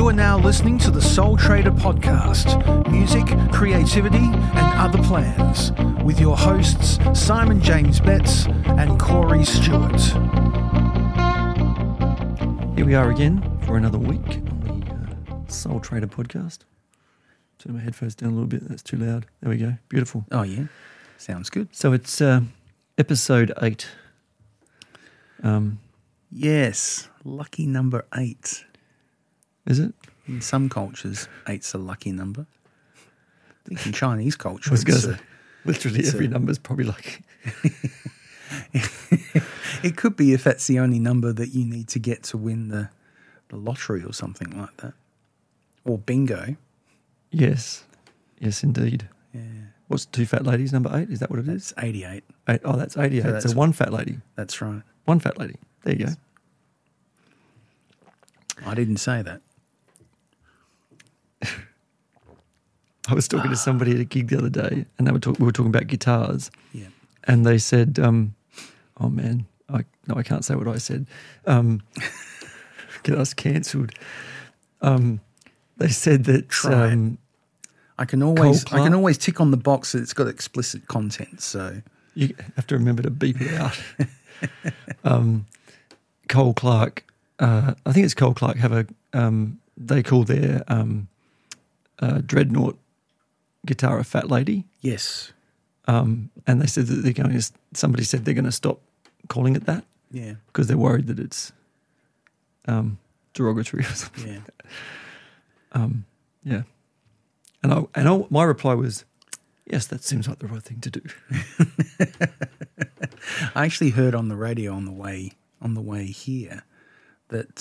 You are now listening to the Soul Trader Podcast, music, creativity, and other plans, with your hosts Simon James Betts and Corey Stewart. Here we are again for another week on the Soul Trader Podcast. Turn my headphones down a little bit. That's too loud. There we go. Beautiful. Oh, yeah. Sounds good. So it's episode 8. Yes. Lucky number 8. Is it? In some cultures, 8's a lucky number. I think in Chinese culture, I was going to say, literally every number is probably lucky. It could be if that's the only number that you need to get to win the lottery or something like that. Or bingo. Yes. Yes, indeed. Yeah. What's two fat ladies, number 8? Is that what it is? It's 88. Oh, that's 88. So that's one fat lady. That's right. One fat lady. There you go. I didn't say that. I was talking to somebody at a gig the other day, and we were talking about guitars. Yeah. And they said, "Oh man, I can't say what I said. Get us cancelled." They said that I can always tick on the box that it's got explicit content. So you have to remember to beep it out. Cole Clark, I think it's Cole Clark, have they call their Dreadnought guitar a fat lady. yes. And they said that somebody said they're going to stop calling it that. Yeah. Because they're worried that it's derogatory or something. Yeah. Yeah. And my reply was, yes, that seems like the right thing to do. I actually heard on the radio on the way here that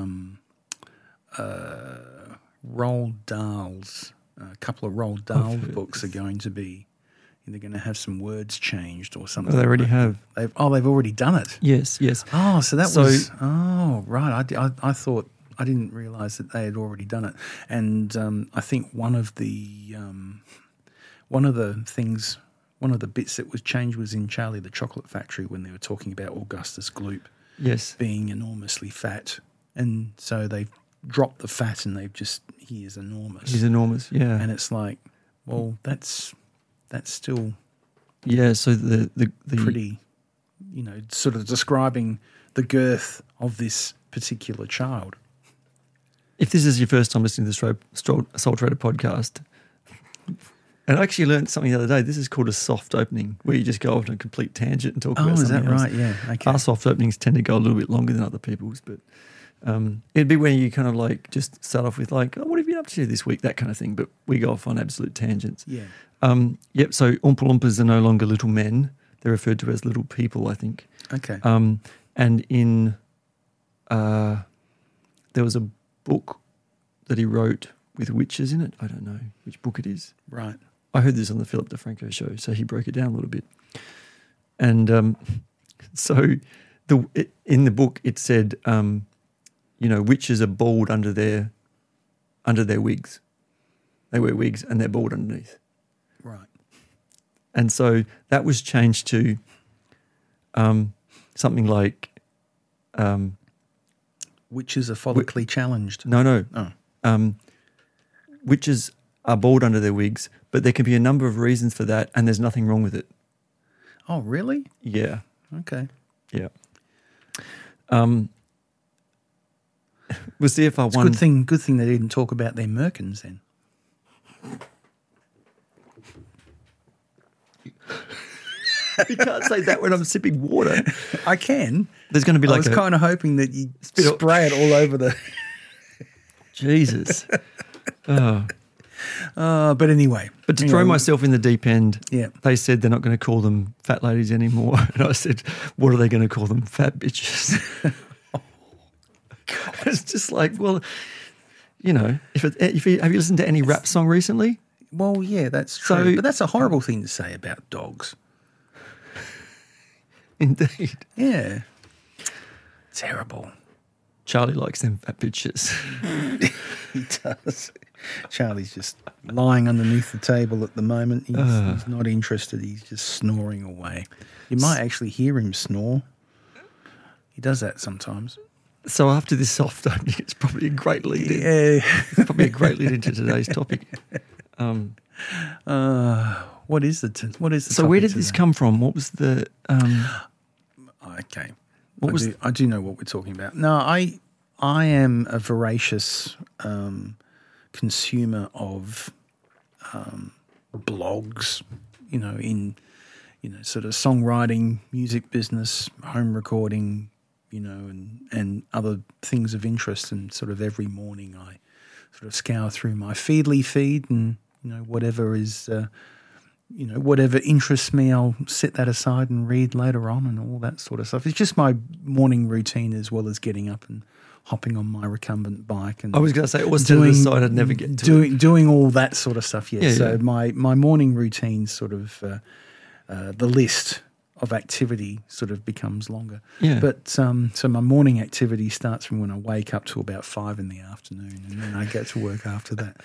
Roald Dahl's a couple of Roald Dahl books are going to be they're going to have some words changed or something. Oh, they already have. They've already done it. Yes. Oh, so was right. I thought I didn't realise that they had already done it, and I think one of the bits that was changed was in Charlie the Chocolate Factory when they were talking about Augustus Gloop, yes, being enormously fat, and so they've dropped the fat and they've just he is enormous. He's enormous, yeah, and it's like, well, that's still So the pretty, sort of describing the girth of this particular child. If this is your first time listening to the Soul Trader Podcast, and I actually learned something the other day. This is called a soft opening, where you just go off on a complete tangent and talk about something else. Oh, is that right? Yeah. Okay. Our soft openings tend to go a little bit longer than other people's, but it'd be when you kind of like just start off with like, oh, what have you been up to this week, that kind of thing. But we go off on absolute tangents. Yeah. Yep. So Oompa Loompas are no longer little men; they're referred to as little people, I think. Okay. And in there was a book that he wrote with witches in it. I don't know which book it is. Right. I heard this on the Philip DeFranco show, so he broke it down a little bit. And so in the book it said, witches are bald under their wigs. They wear wigs and they're bald underneath. Right. And so that was changed to something like... witches are follically challenged. No. Oh. Witches are bald under their wigs, but there can be a number of reasons for that, and there's nothing wrong with it. Oh, really? Yeah. Okay. Yeah. Was CFR It's one good thing they didn't talk about their merkins then. You can't say that when I'm sipping water. I can. There's going to be I like was kind of hoping that you spray it all over the... Jesus. Oh. But anyway. But to throw myself in the deep end, yeah. They said they're not going to call them fat ladies anymore. And I said, what are they going to call them? Fat bitches. Oh, God. It's just like, well, have you listened to any rap song recently? Well, yeah, that's true. But that's a horrible thing to say about dogs. Indeed. Yeah. Terrible. Charlie likes them fat bitches. He does. Charlie's just lying underneath the table at the moment. He's not interested. He's just snoring away. You might actually hear him snore. He does that sometimes. So after this soft opening, it's probably a great lead in. Yeah. It's probably a great lead into today's topic. What is the So where did topic this today? come from? What was the Okay. What was- I do know what we're talking about. No, I am a voracious consumer of blogs, in sort of songwriting, music business, home recording, and other things of interest. And sort of every morning I sort of scour through my Feedly feed and whatever is whatever interests me, I'll set that aside and read later on and all that sort of stuff. It's just my morning routine, as well as getting up and hopping on my recumbent bike and I was going to say, it was to the side I'd never get to. doing all that sort of stuff. Yeah, So yeah. my morning routine sort of the list of activity sort of becomes longer. Yeah. But so my morning activity starts from when I wake up to about 5 in the afternoon, and then I get to work after that.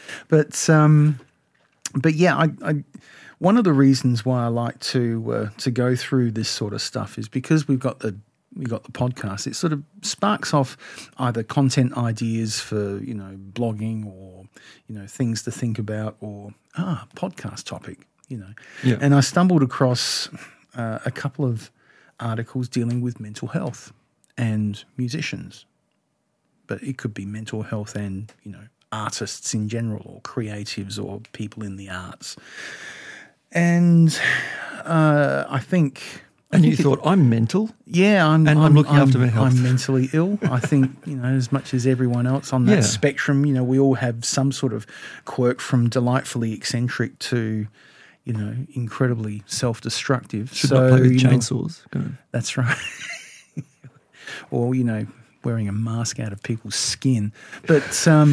But yeah, I one of the reasons why I like to go through this sort of stuff is because we've got the podcast. It sort of sparks off either content ideas for blogging or things to think about, or podcast topic. Yeah. And I stumbled across a couple of articles dealing with mental health and musicians, but it could be mental health and artists in general, or creatives, or people in the arts. And I think. And you thought, I'm mental? Yeah, I'm looking after my health. I'm mentally ill. I think, as much as everyone else on that Yeah. spectrum, we all have some sort of quirk, from delightfully eccentric to, incredibly self-destructive. Should not play with chainsaws. That's right. Or, wearing a mask out of people's skin. But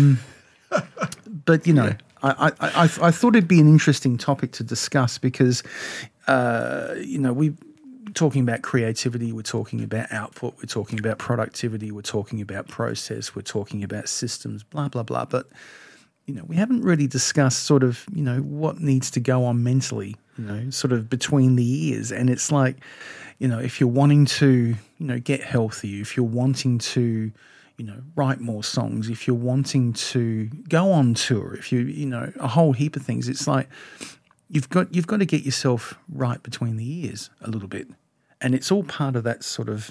I thought it'd be an interesting topic to discuss because, we talking about creativity, we're talking about output, we're talking about productivity, we're talking about process, we're talking about systems, blah, blah, blah. But, we haven't really discussed sort of, what needs to go on mentally, sort of between the ears. And it's like, if you're wanting to, get healthy, if you're wanting to, write more songs, if you're wanting to go on tour, if you, a whole heap of things, it's like you've got to get yourself right between the ears a little bit. And it's all part of that sort of,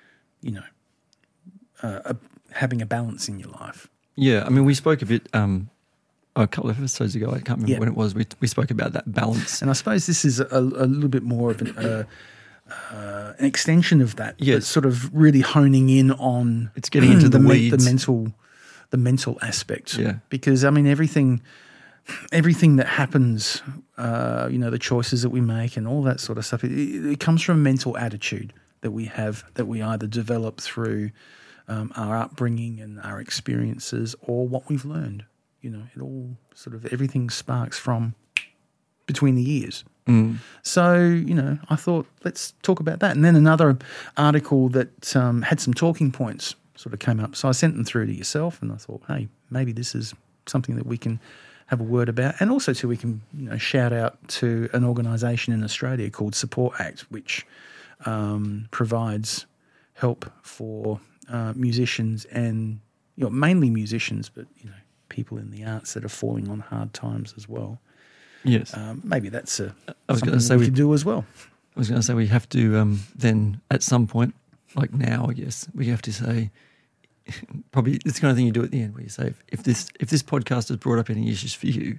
having a balance in your life. Yeah, I mean, we spoke a bit a couple of episodes ago. I can't remember Yeah. when it was. We spoke about that balance. And I suppose this is a little bit more of an extension of that. Yes. But sort of really honing in on It's getting into the weeds. the mental aspect. Yeah. Because I mean, everything that happens, the choices that we make and all that sort of stuff, it comes from a mental attitude that we have, that we either develop through our upbringing and our experiences, or what we've learned. It all sort of, everything sparks from between the ears. Mm. So, I thought, let's talk about that. And then another article that had some talking points sort of came up. So I sent them through to yourself, and I thought, hey, maybe this is something that we can have a word about. And also we can, shout out to an organisation in Australia called Support Act, which provides help for musicians and, mainly musicians, but, people in the arts that are falling on hard times as well. Yes. Maybe that's I was something going to say we could do as well. I was going to say we have to then at some point, like now, I guess, we have to say, probably it's the kind of thing you do at the end where you say, if this podcast has brought up any issues for you,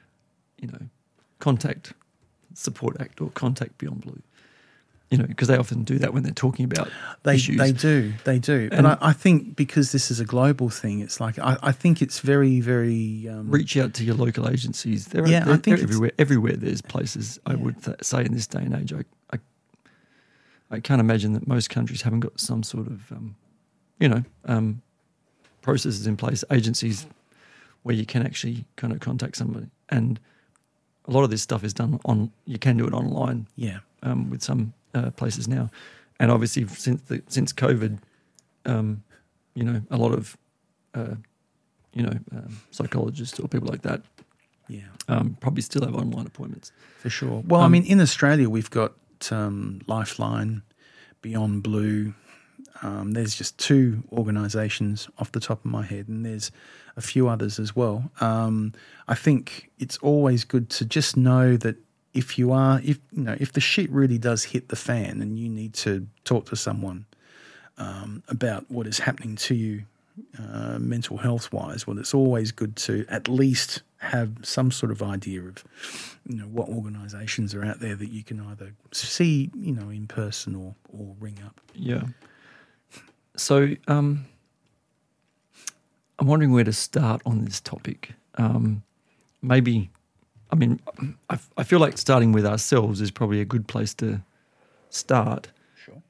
contact Support Act or contact Beyond Blue. Because they often do that when they're talking about issues. They do. And But I think because this is a global thing, it's like I think it's very, very reach out to your local agencies. They're I think they're it's- everywhere. Everywhere there's places. I would say in this day and age, I can't imagine that most countries haven't got some sort of processes in place, agencies where you can actually kind of contact somebody. And a lot of this stuff is done on. You can do it online. Yeah. With some places now, and obviously since COVID, a lot of psychologists or people like that, probably still have online appointments. For sure. Well, I mean, in Australia, we've got Lifeline, Beyond Blue, There's just 2 organisations off the top of my head, and there's a few others as well. I think it's always good to just know that if the shit really does hit the fan and you need to talk to someone about what is happening to you mental health wise, well, it's always good to at least have some sort of idea of what organisations are out there that you can either see in person or ring up. Yeah. So I'm wondering where to start on this topic. I feel like starting with ourselves is probably a good place to start. Sure.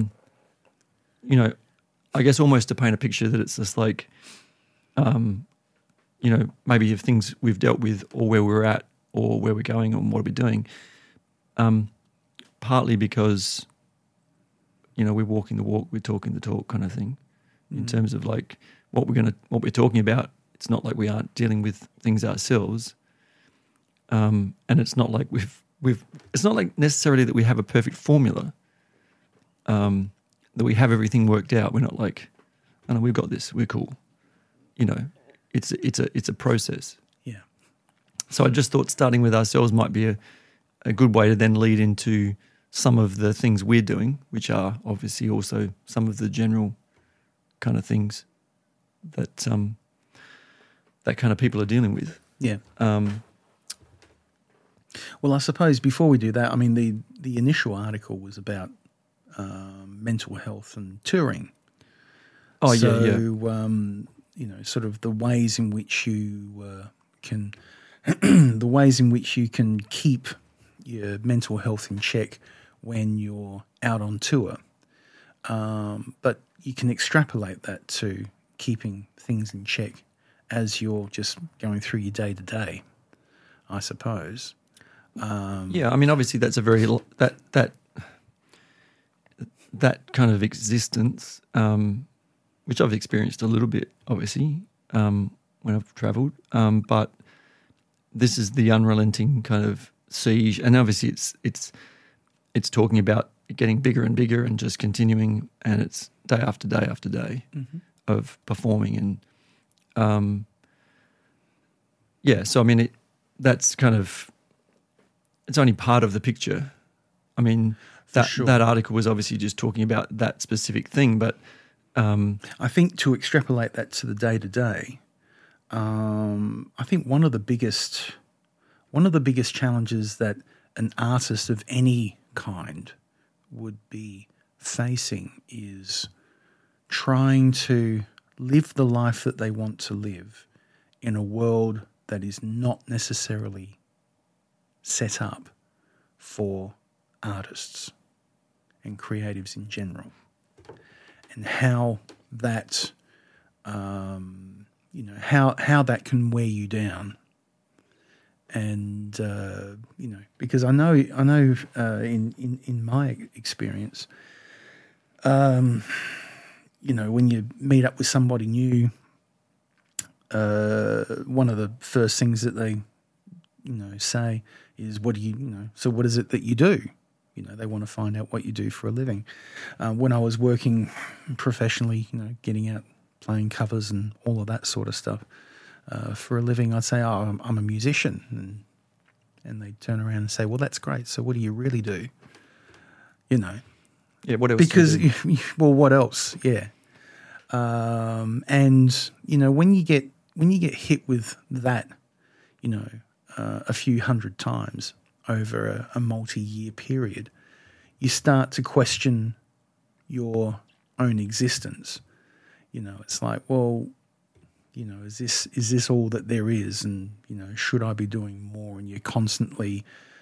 I guess almost to paint a picture that it's just like, maybe of things we've dealt with or where we're at or where we're going or what we're doing. Partly because, we're walking the walk, we're talking the talk kind of thing. In terms of like what we're talking about. It's not like we aren't dealing with things ourselves. And it's not like it's not like necessarily that we have a perfect formula, that we have everything worked out. We're not like, oh no, we've got this, we're cool. It's a process. Yeah. So I just thought starting with ourselves might be a good way to then lead into some of the things we're doing, which are obviously also some of the general kind of things that that kind of people are dealing with. Yeah. Well, I suppose before we do that, I mean, the initial article was about mental health and touring. Oh, yeah. Sort of the ways in which you can keep your mental health in check when you're out on tour. But you can extrapolate that to keeping things in check as you're just going through your day-to-day, I suppose. Obviously that's a very that kind of existence, which I've experienced a little bit, obviously, when I've travelled. But this is the unrelenting kind of siege, and obviously it's talking about it getting bigger and bigger and just continuing, and it's day after day after day of performing, and So I mean, that's kind of. It's only part of the picture. I mean, that article was obviously just talking about that specific thing, but I think to extrapolate that to the day-to-day, I think one of the biggest challenges that an artist of any kind would be facing is trying to live the life that they want to live in a world that is not necessarily set up for artists and creatives in general, and how that how that can wear you down. And because I know in my experience, when you meet up with somebody new, one of the first things that they say is, what do so what is it that you do? They want to find out what you do for a living. When I was working professionally, getting out, playing covers and all of that sort of stuff for a living, I'd say, oh, I'm a musician. And they'd turn around and say, well, that's great. So what do you really do? Yeah, what else? Because, well, what else? Yeah. And, when you get hit with that, a few hundred times over a multi-year period, you start to question your own existence. It's like, well, is this all that there is? And, should I be doing more? And you're constantly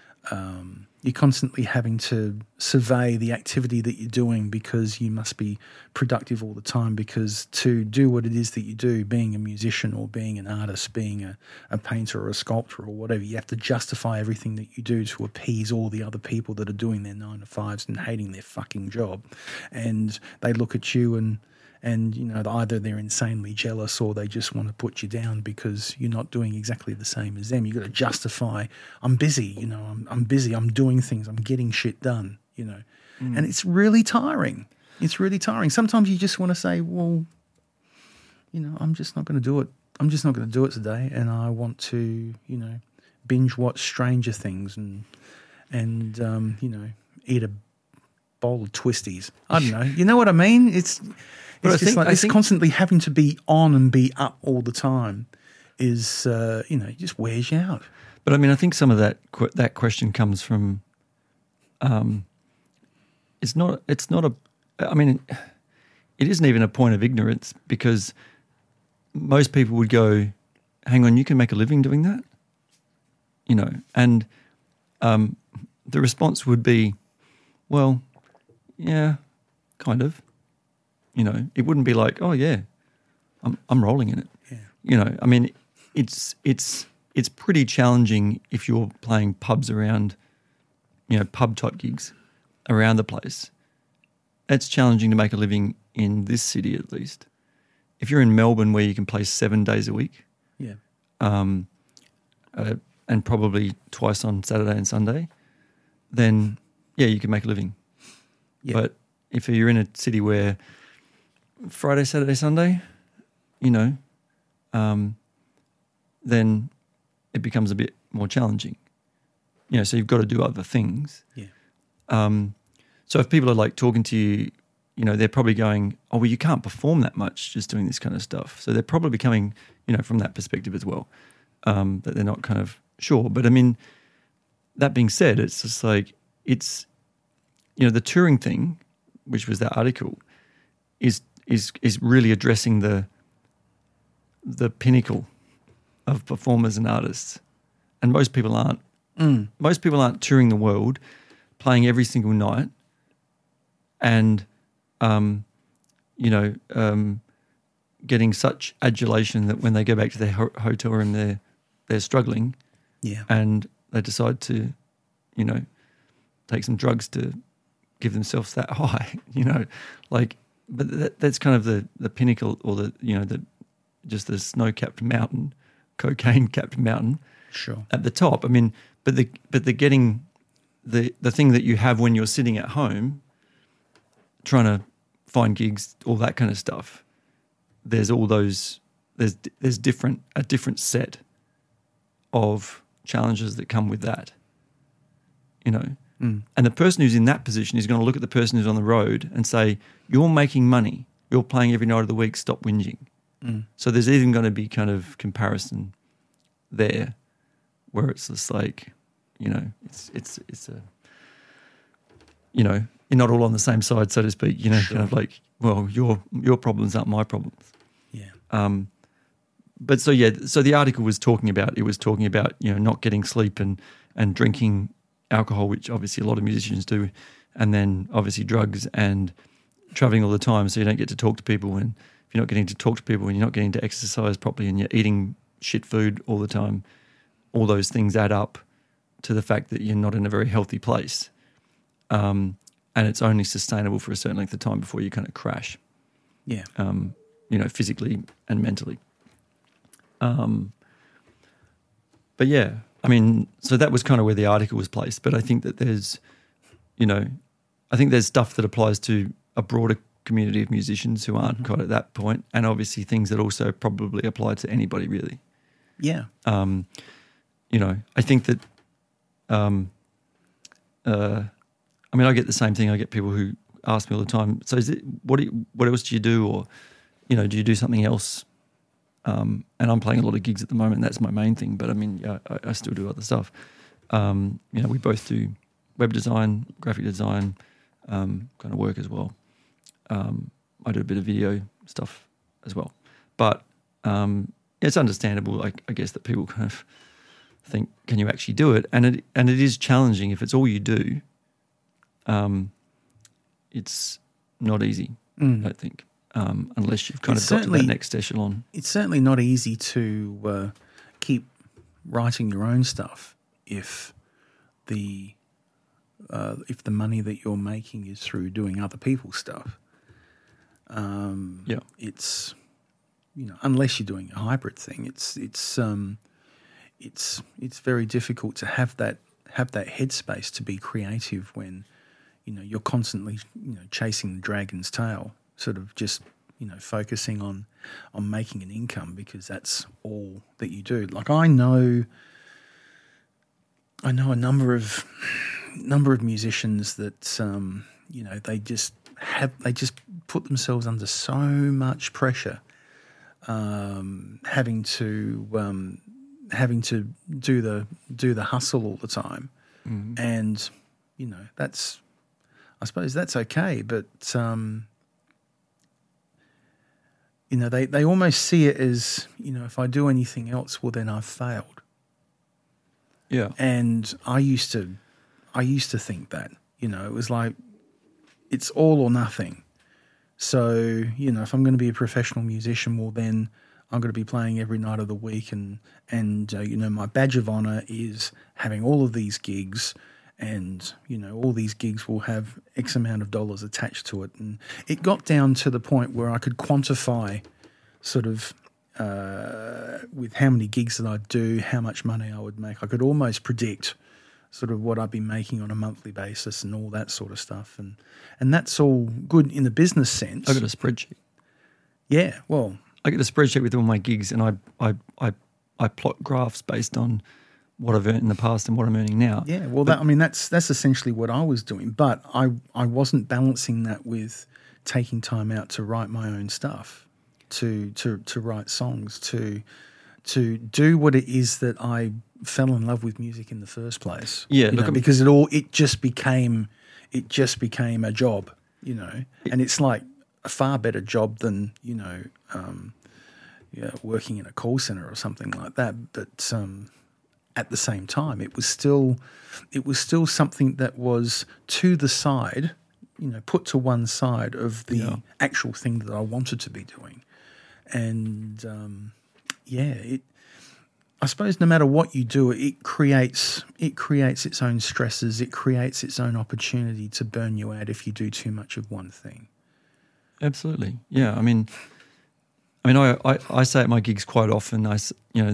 having to survey the activity that you're doing, because you must be productive all the time, because to do what it is that you do, being a musician or being an artist, being a painter or a sculptor or whatever, you have to justify everything that you do to appease all the other people that are doing their 9-to-5s and hating their fucking job. And they look at you and either they're insanely jealous or they just want to put you down because you're not doing exactly the same as them. You've got to justify, I'm busy, I'm busy, I'm doing things, I'm getting shit done, And it's really tiring. It's really tiring. Sometimes you just want to say, well, I'm just not going to do it. I'm just not going to do it today, and I want to, binge watch Stranger Things and eat a bowl of twisties. I don't know. You know what I mean? It's just like this constantly having to be on and be up all the time is, just wears you out. But I mean, I think some of that question comes from, it's not a, I mean, it isn't even a point of ignorance, because most people would go, hang on, you can make a living doing that? And the response would be, well, yeah, kind of. It wouldn't be like, oh yeah, I'm rolling in it. Yeah. I mean, it's pretty challenging if you're playing pubs around, pub type gigs around the place. It's challenging to make a living in this city, at least. If you're in Melbourne, where you can play 7 days a week, yeah, and probably twice on Saturday and Sunday, then yeah, you can make a living. Yeah. But if you're in a city where Friday, Saturday, Sunday, then it becomes a bit more challenging. So you've got to do other things. Yeah. So if people are like talking to you, they're probably going, oh, well, you can't perform that much just doing this kind of stuff. So they're probably coming, from that perspective as well, that they're not kind of sure. But I mean, that being said, it's just like, it's, the touring thing, which was that article, is really addressing the pinnacle of performers and artists. And most people aren't. Most people aren't touring the world, playing every single night, and getting such adulation that when they go back to their hotel room, they're struggling. Yeah. And they decide to, take some drugs to give themselves that high. But that's kind of the pinnacle, or just the snow-capped mountain, cocaine-capped mountain. Sure. At the top. I mean, but the getting the thing that you have when you're sitting at home, trying to find gigs, all that kind of stuff. There's all those. There's a different set of challenges that come with that. And the person who's in that position is going to look at the person who's on the road and say, "You're making money. You're playing every night of the week. Stop whinging." So there's even going to be kind of comparison there, where it's just like, it's a, you're not all on the same side, so to speak. Sure. Kind of like, well, your problems aren't my problems. Yeah. But so the article was talking about not getting sleep and drinking alcohol, which obviously a lot of musicians do, and then obviously drugs and traveling all the time, so you don't get to talk to people. And if you're not getting to talk to people and you're not getting to exercise properly and you're eating shit food all the time, all those things add up to the fact that you're not in a very healthy place. And it's only sustainable for a certain length of time before you kind of crash. Yeah. Physically and mentally. But yeah, I mean, so that was kind of where the article was placed. But I think that there's stuff that applies to a broader community of musicians who aren't quite at that point, and obviously things that also probably apply to anybody really. Yeah. I think that, I get the same thing. I get people who ask me all the time, so what else do you do? Or, do you do something else? And I'm playing a lot of gigs at the moment. That's my main thing. But I mean, I still do other stuff. We both do web design, graphic design, kind of work as well. I do a bit of video stuff as well. But it's understandable, I guess, that people kind of think, can you actually do it? And it is challenging if it's all you do. It's not easy, I think, unless you've kind of got to that next echelon. It's certainly not easy to keep writing your own stuff if the money that you're making is through doing other people's stuff. It's unless you're doing a hybrid thing, it's very difficult to have that headspace to be creative when you're constantly, chasing the dragon's tail, sort of just, focusing on making an income because that's all that you do. Like I know a number of musicians that, they just put themselves under so much pressure, having to do the hustle all the time, and I suppose that's okay, but they almost see it as, if I do anything else, well then I've failed. Yeah. And I used to think that, it was like it's all or nothing. So, if I'm going to be a professional musician, well then I'm going to be playing every night of the week, and my badge of honor is having all of these gigs, and all these gigs will have X amount of dollars attached to it. And it got down to the point where I could quantify sort of with how many gigs that I'd do, how much money I would make. I could almost predict sort of what I'd be making on a monthly basis and all that sort of stuff. And that's all good in the business sense. I got a spreadsheet. Yeah, well, I get a spreadsheet with all my gigs, and I plot graphs based on what I've earned in the past and what I'm earning now. Yeah, well, that's essentially what I was doing, but I wasn't balancing that with taking time out to write my own stuff, to write songs, to do what it is that I fell in love with music in the first place. Yeah, because it just became a job, and it's like a far better job than working in a call center or something like that. But at the same time, it was still something that was to the side, put to one side of the actual thing that I wanted to be doing. And I suppose no matter what you do, it creates its own stresses. It creates its own opportunity to burn you out if you do too much of one thing. Absolutely, yeah. I mean, I say at my gigs quite often. I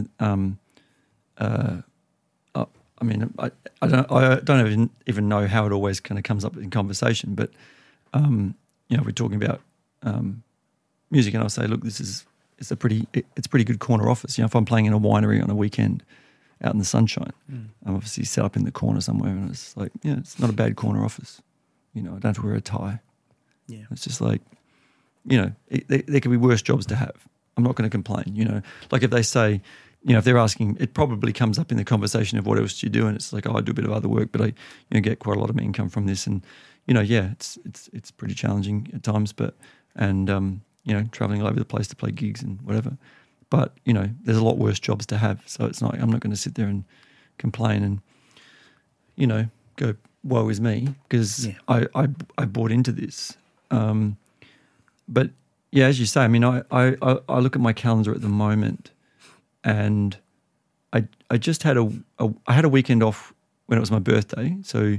don't even know how it always kind of comes up in conversation, but we're talking about music, and I'll say, look, it's a pretty good corner office. If I'm playing in a winery on a weekend out in the sunshine, I'm obviously set up in the corner somewhere, and it's like, it's not a bad corner office. I don't have to wear a tie. Yeah, it's just like, there could be worse jobs to have. I'm not going to complain. Like if they say, if they're asking, it probably comes up in the conversation of what else do you do, and it's like, I do a bit of other work, but I get quite a lot of income from this, and it's pretty challenging at times, but traveling all over the place to play gigs and whatever. But there's a lot worse jobs to have, so it's not. I'm not going to sit there and complain and go, woe is me, because I bought into this. But yeah, as you say, I look at my calendar at the moment. And I just had I had a weekend off when it was my birthday, so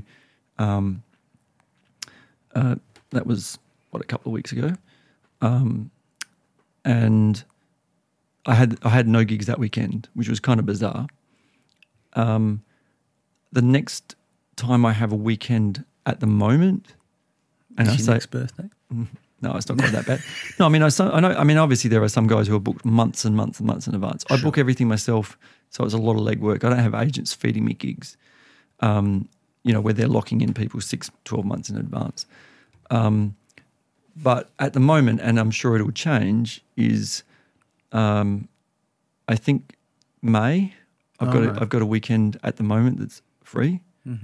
that was a couple of weeks ago, and I had no gigs that weekend, which was kind of bizarre. The next time I have a weekend at the moment, and is your next birthday? No, it's not quite that bad. No, I know. Obviously there are some guys who are booked months and months and months in advance. I book everything myself, so it's a lot of legwork. I don't have agents feeding me gigs, where they're locking in people 6-12 months in advance. But at the moment, and I'm sure it will change, is I think May. I've got a weekend at the moment that's free,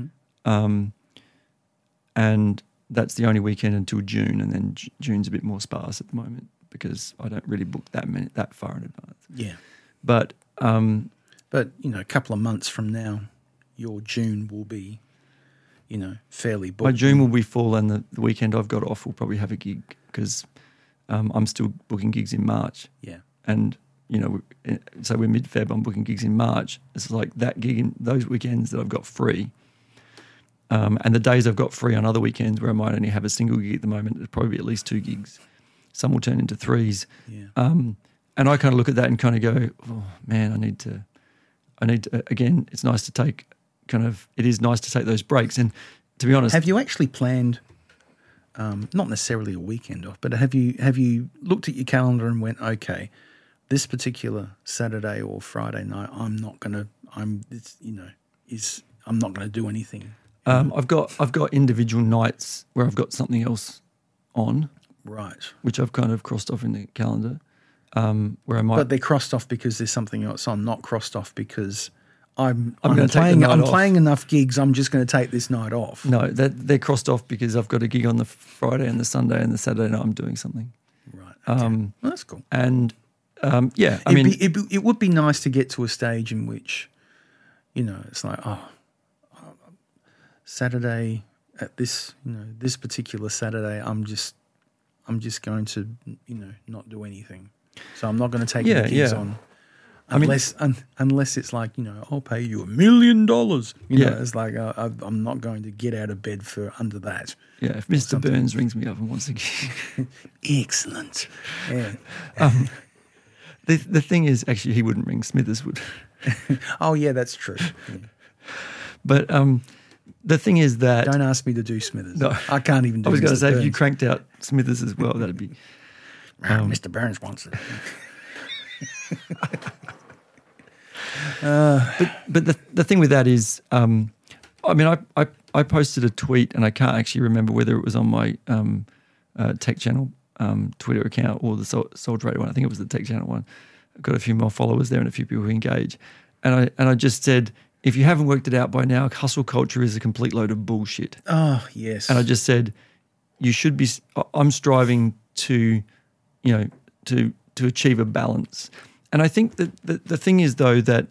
and that's the only weekend until June, and then June's a bit more sparse at the moment because I don't really book that far in advance. Yeah, but a couple of months from now, your June will be, fairly booked. My June will be full, and the weekend I've got off will probably have a gig because I'm still booking gigs in March. Yeah, and so we're mid-Feb. I'm booking gigs in March. It's like that gig in those weekends that I've got free. And the days I've got free on other weekends where I might only have a single gig at the moment, there's probably at least 2 gigs. Some will turn into 3s. Yeah. And I kind of look at that and kind of go, oh man, I need to, again, it's nice to take it is nice to take those breaks. And to be honest, Have you actually planned, not necessarily a weekend off, but have you looked at your calendar and went, okay, this particular Saturday or Friday night, I'm not going to do anything. I've got individual nights where I've got something else on, Right. which I've kind of crossed off in the calendar, where I might. But they're crossed off because there's something else on, not crossed off because I'm gonna take the night off. playing enough gigs. I'm just going to take this night off. No, they're crossed off because I've got a gig on the Friday and the Sunday, and the Saturday night I'm doing something. Right. Okay. Well, that's cool. And it would be nice to get to a stage in which, it's like, Saturday at this particular Saturday, I'm just going to, not do anything. So I'm not going to take any gigs on. Unless it's like, I'll pay you $1 million. It's like I'm not going to get out of bed for under that. Yeah, if Mr. Burns rings me up and wants to gig. Excellent. Yeah. The thing is, actually, he wouldn't ring. Smithers would. Oh, yeah, that's true. Yeah. But the thing is that... Don't ask me to do Smithers. No. I can't even do I was going to Mr. say, Burns. if you cranked out Smithers as well, that'd be... Mr. Burns wants it. But the thing with that is, I posted a tweet, and I can't actually remember whether it was on my Tech Channel Twitter account or the Soul Trader one. I think it was the Tech Channel one. I've got a few more followers there and a few people who engage. And I just said, if you haven't worked it out by now, hustle culture is a complete load of bullshit. Oh, yes. And I just said, you should be. I'm striving to achieve a balance. And I think that the thing is, though, that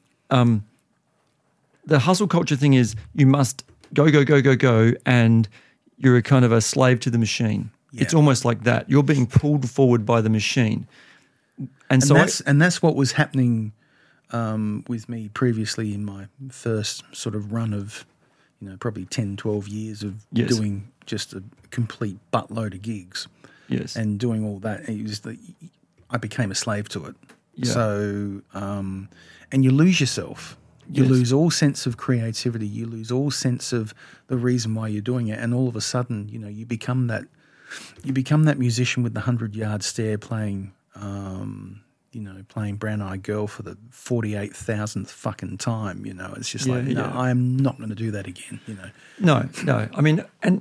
the hustle culture thing is you must go, and you're a kind of a slave to the machine. Yeah. It's almost like that. You're being pulled forward by the machine. And that's what was happening with me previously in my first sort of run of, probably 10, 12 years of doing just a complete buttload of gigs. Yes. And doing all that. I became a slave to it. Yeah. So, and you lose yourself. You lose all sense of creativity. You lose all sense of the reason why you're doing it. And all of a sudden, you become that musician with the 100-yard stare playing, playing Brown Eyed Girl for the 48,000th fucking time. It's just I am not going to do that again. No. I mean, and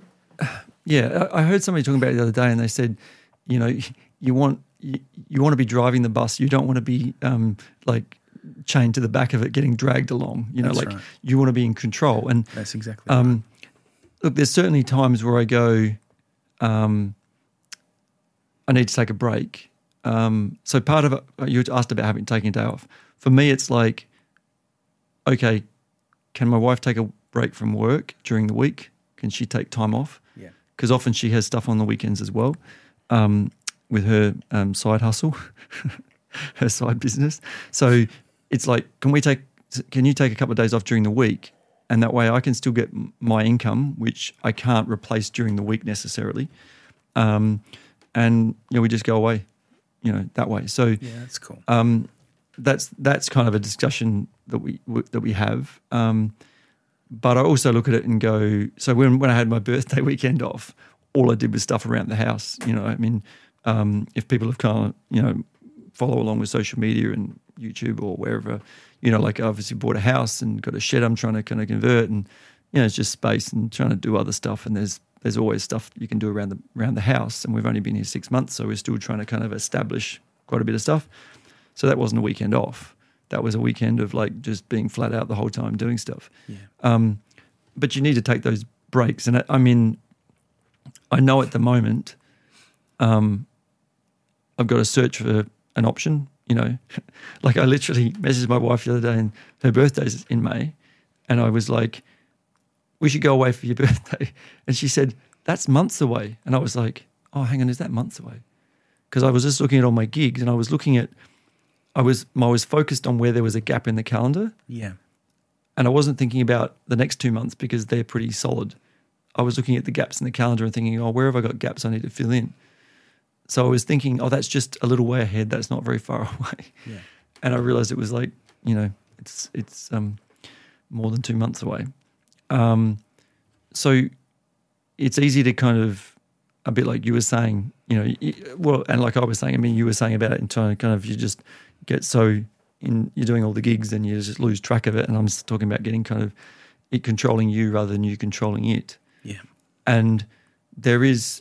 I heard somebody talking about it the other day, and they said, you want to be driving the bus. You don't want to be chained to the back of it, getting dragged along. Right. You want to be in control. And that's exactly right. Look, there's certainly times where I go, I need to take a break. So part of it, you asked about taking a day off. For me, it's like, okay, can my wife take a break from work during the week? Can she take time off? Yeah. Because often she has stuff on the weekends as well. With her side hustle, her side business. So it's like, can you take a couple of days off during the week? And that way I can still get my income, which I can't replace during the week necessarily. And, we just go away, that way. So yeah, that's cool. That's kind of a discussion that we have. But I also look at it and go, so when I had my birthday weekend off, all I did was stuff around the house, if people have kind of, follow along with social media and YouTube or wherever, like I obviously bought a house and got a shed I'm trying to kind of convert, and, it's just space and trying to do other stuff. And there's always stuff you can do around the house. And we've only been here 6 months, so we're still trying to kind of establish quite a bit of stuff. So that wasn't a weekend off. That was a weekend of just being flat out the whole time doing stuff. Yeah. But you need to take those breaks. And I know at the moment, I've got to search for an option, Like I literally messaged my wife the other day, and her birthday's in May, and I was like, we should go away for your birthday. And she said, that's months away. And I was like, oh, hang on, is that months away? Because I was just looking at all my gigs, and I was looking at, I was focused on where there was a gap in the calendar. Yeah. And I wasn't thinking about the next 2 months because they're pretty solid. I was looking at the gaps in the calendar and thinking, where have I got gaps I need to fill in? So I was thinking, that's just a little way ahead. That's not very far away. Yeah. And I realized it was it's more than 2 months away. so it's easy to kind of, a bit like you were saying, well, and like I was saying, I mean, you were saying about it in time, kind of you just get so you're doing all the gigs and you just lose track of it. And I'm talking about getting kind of it controlling you rather than you controlling it. Yeah. And there is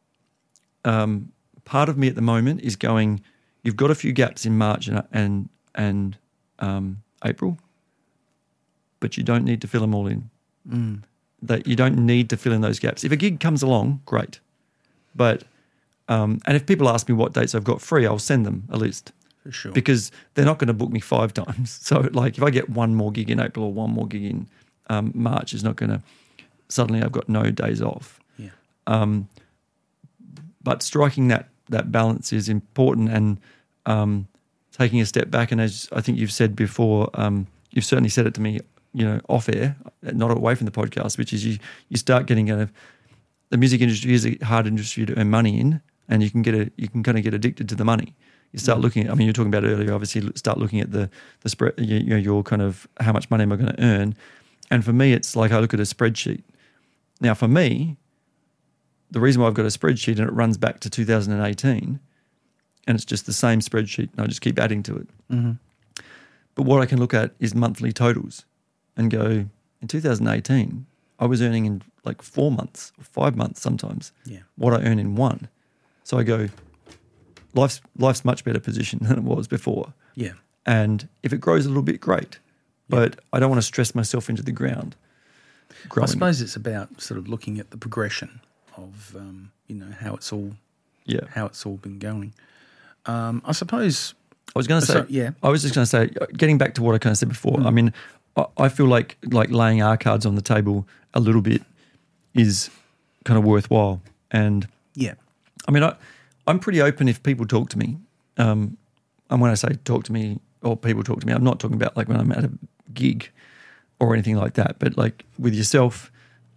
part of me at the moment is going, you've got a few gaps in March and April, but you don't need to fill them all in. That you don't need to fill in those gaps. If a gig comes along, great. But and if people ask me what dates I've got free, I'll send them a list. For sure. Because they're not going to book me 5 times. So like if I get one more gig in April or one more gig in March, is not going to suddenly I've got no days off. Yeah. But striking that balance is important, and taking a step back. And as I think you've said before, you've certainly said it to me, off air, not away from the podcast, which is you start getting the music industry is a hard industry to earn money in, and you can kind of get addicted to the money. You start looking at, I mean, you were talking about it earlier, obviously start looking at the spread, your kind of how much money am I going to earn? And for me, it's like I look at a spreadsheet. Now for me, the reason why I've got a spreadsheet and it runs back to 2018 and it's just the same spreadsheet and I just keep adding to it. Mm-hmm. But what I can look at is monthly totals and go, in 2018, I was earning in like 4 months or 5 months sometimes what I earn in one. So I go, life's much better position than it was before. Yeah. And if it grows a little bit, great. But I don't want to stress myself into the ground. I suppose it's about sort of looking at the progression of how it's all been going. I suppose I was going to say, I was just going to say, getting back to what I kind of said before. I mean, I feel like laying our cards on the table a little bit is kind of worthwhile. And I mean, I'm pretty open if people talk to me. And when I say talk to me or people talk to me, I'm not talking about like when I'm at a gig or anything like that, but like with yourself,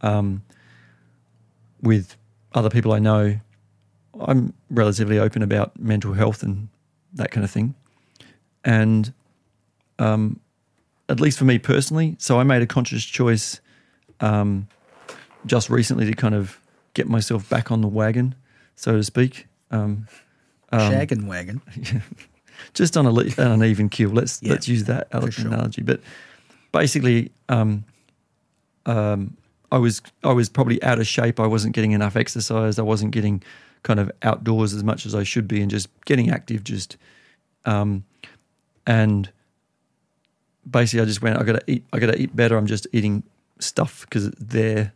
with other people I know, I'm relatively open about mental health and that kind of thing. And at least for me personally, so I made a conscious choice just recently to kind of get myself back on the wagon, so to speak. Shaggin' wagon. Just on an even keel. Let's use that analogy. But basically, I was probably out of shape. I wasn't getting enough exercise. I wasn't getting kind of outdoors as much as I should be, and just getting active. And basically, I just went, I got to eat better. I'm just eating stuff because it's there,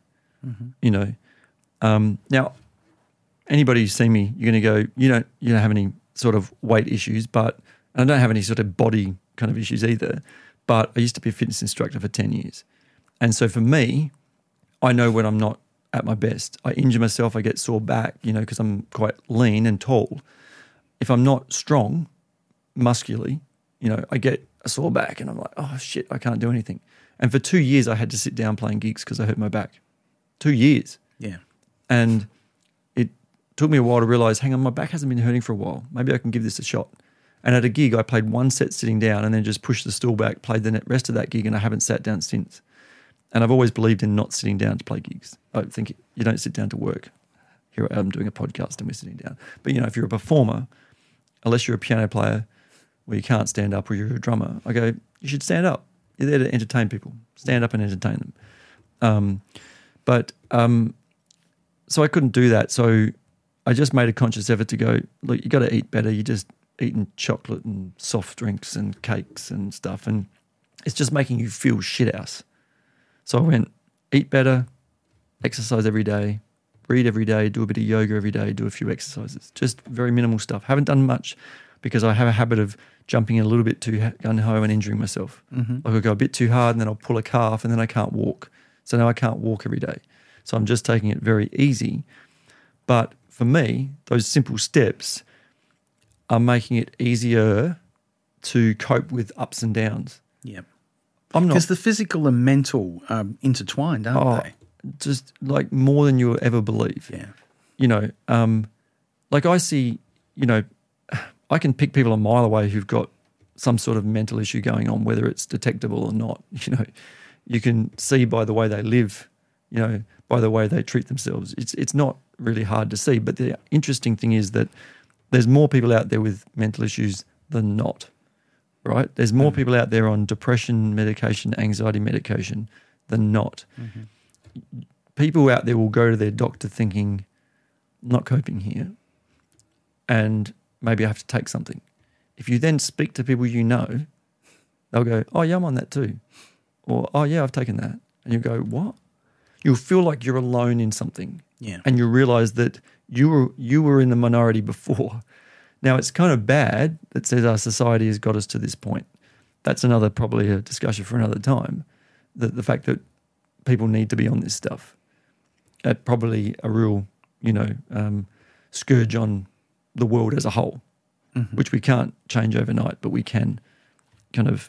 Now, anybody who's seen me, you're going to go, you don't have any sort of weight issues, and I don't have any sort of body kind of issues either. But I used to be a fitness instructor for 10 years. And so for me, I know when I'm not at my best. I injure myself, I get sore back, because I'm quite lean and tall. If I'm not strong muscularly, I get a sore back and I'm like, oh shit, I can't do anything. And for 2 years I had to sit down playing gigs because I hurt my back. 2 years. Yeah. And it took me a while to realize, hang on, my back hasn't been hurting for a while. Maybe I can give this a shot. And at a gig, I played one set sitting down and then just pushed the stool back, played the rest of that gig, and I haven't sat down since. And I've always believed in not sitting down to play gigs. I think you don't sit down to work. Here I am doing a podcast and we're sitting down. But, if you're a performer, unless you're a piano player where you can't stand up, or you're a drummer, I go, you should stand up. You're there to entertain people. Stand up and entertain them. So I couldn't do that. So I just made a conscious effort to go, look, you got to eat better. You're just eating chocolate and soft drinks and cakes and stuff, and it's just making you feel shit house. So I went, eat better, exercise every day, read every day, do a bit of yoga every day, do a few exercises, just very minimal stuff. Haven't done much because I have a habit of jumping in a little bit too gung-ho and injuring myself. Mm-hmm. Like I'll go a bit too hard and then I'll pull a calf and then I can't walk. So now I can't walk every day. So I'm just taking it very easy. But for me, those simple steps are making it easier to cope with ups and downs. Yeah. I'm not. Because the physical and mental are intertwined, aren't they? Just like more than you'll ever believe. Yeah. Like I see, I can pick people a mile away who've got some sort of mental issue going on, whether it's detectable or not. You can see by the way they live, you know, by the way they treat themselves. It's not really hard to see. But the interesting thing is that there's more people out there with mental issues than not, right? There's more people out there on depression medication, anxiety medication than not. People out there will go to their doctor thinking, I'm not coping here, and maybe I have to take something. If you then speak to people you know, they'll go, oh yeah, I'm on that too. Or, oh yeah, I've taken that. And you go, what? You'll feel like you're alone in something. Yeah. And you realize that you were in the minority before. Now, it's kind of bad that says our society has got us to this point. That's probably a discussion for another time, the fact that people need to be on this stuff. Probably a real, scourge on the world as a whole, which we can't change overnight, but we can kind of,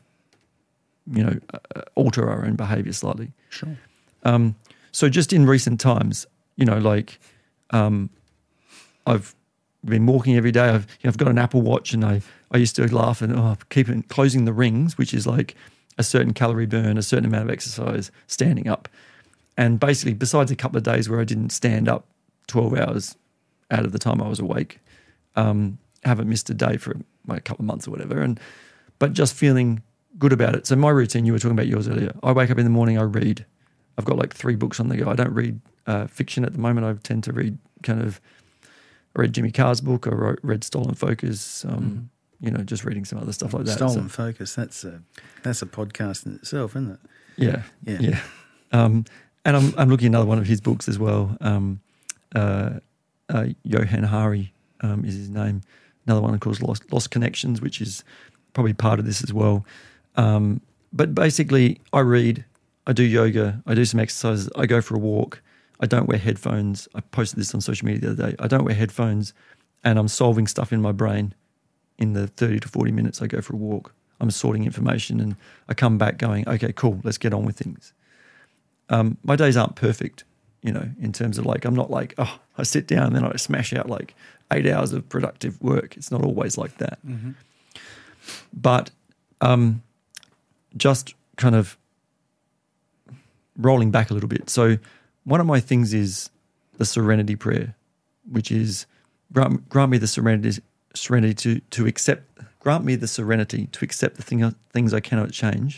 alter our own behaviour slightly. Sure. So just in recent times, I've been walking every day. I've got an Apple Watch, and I used to laugh and closing the rings, which is like a certain calorie burn, a certain amount of exercise, standing up. And basically, besides a couple of days where I didn't stand up 12 hours out of the time I was awake, haven't missed a day for a couple of months or whatever, but just feeling good about it. So my routine, you were talking about yours earlier. I wake up in the morning, I read. I've got like 3 books on the go. I don't read fiction at the moment. I tend to read I read Jimmy Carr's book. I read Stolen Focus. Just reading some other stuff like that. Stolen Focus. That's a podcast in itself, isn't it? Yeah. And I'm looking at another one of his books as well. Johan Hari is his name. Another one called Lost Connections, which is probably part of this as well. But basically, I read, I do yoga, I do some exercises, I go for a walk. I don't wear headphones. I posted this on social media the other day. I don't wear headphones, and I'm solving stuff in my brain in the 30 to 40 minutes I go for a walk. I'm sorting information, and I come back going, okay, cool, let's get on with things. My days aren't perfect, in terms of I'm not like, oh, I sit down and then I smash out 8 hours of productive work. It's not always like that. But just kind of rolling back a little bit. So one of my things is the serenity prayer, which is grant me the serenity to accept. Grant me the serenity to accept the things I cannot change.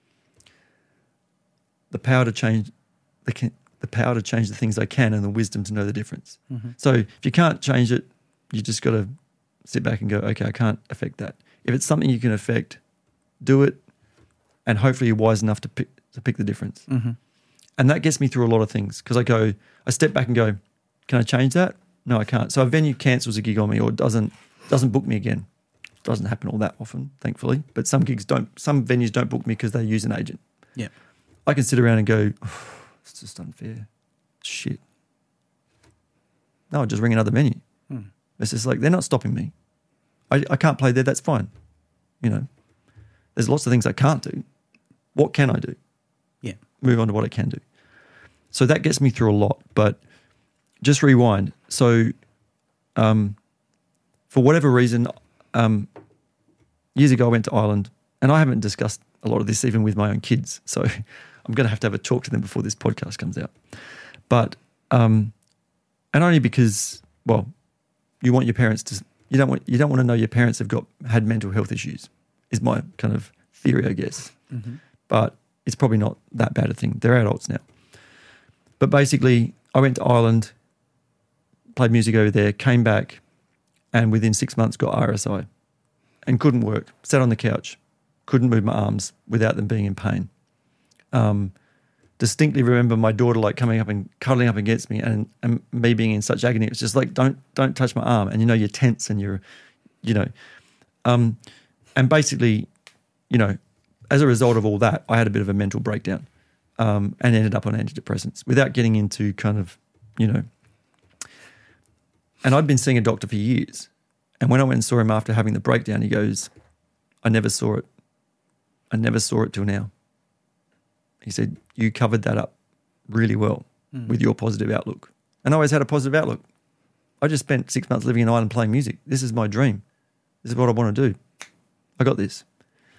The power to change the things I can, and the wisdom to know the difference. So if you can't change it, you just got to sit back and go, okay, I can't affect that. If it's something you can affect, do it, and hopefully you're wise enough to pick the difference. And that gets me through a lot of things, because I step back and go, can I change that? No, I can't. So a venue cancels a gig on me or doesn't book me again. Doesn't happen all that often, thankfully. But some venues don't book me because they use an agent. Yeah. I can sit around and go, oh, it's just unfair. Shit. No, I'll just ring another venue. It's just they're not stopping me. I can't play there, that's fine. There's lots of things I can't do. What can I do? Yeah. Move on to what I can do. So that gets me through a lot, but just rewind. So for whatever reason, years ago I went to Ireland, and I haven't discussed a lot of this even with my own kids, so I'm going to have a talk to them before this podcast comes out. But and only because, well, you want your parents to, you don't want to know your parents have had mental health issues, is my kind of theory, I guess. But it's probably not that bad a thing. They're adults now. But basically, I went to Ireland, played music over there, came back, and within 6 months got RSI and couldn't work. Sat on the couch, couldn't move my arms without them being in pain. Distinctly remember my daughter coming up and cuddling up against me, and me being in such agony. It was just don't touch my arm, and you're tense, and you're, and basically, as a result of all that, I had a bit of a mental breakdown, and ended up on antidepressants without getting into kind of, and I'd been seeing a doctor for years, and when I went and saw him after having the breakdown, he goes, I never saw it till now. He said, you covered that up really well with your positive outlook. And I always had a positive outlook. I just spent 6 months living in Ireland playing music. This is my dream. This is what I want to do. I got this.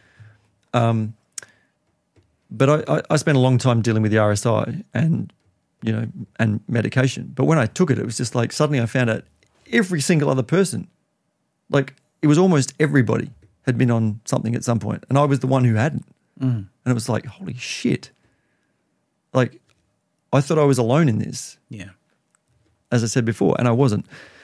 But I spent a long time dealing with the RSI, and you know, and medication. But when I took it, it was just like suddenly I found out every single other person, like it was almost everybody had been on something at some point, and I was the one who hadn't. And it was like, holy shit. Like, I thought I was alone in this. Yeah. As I said before, and I wasn't.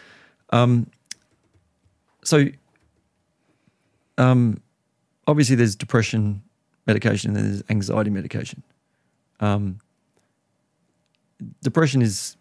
Obviously there's depression medication and there's anxiety medication. Depression is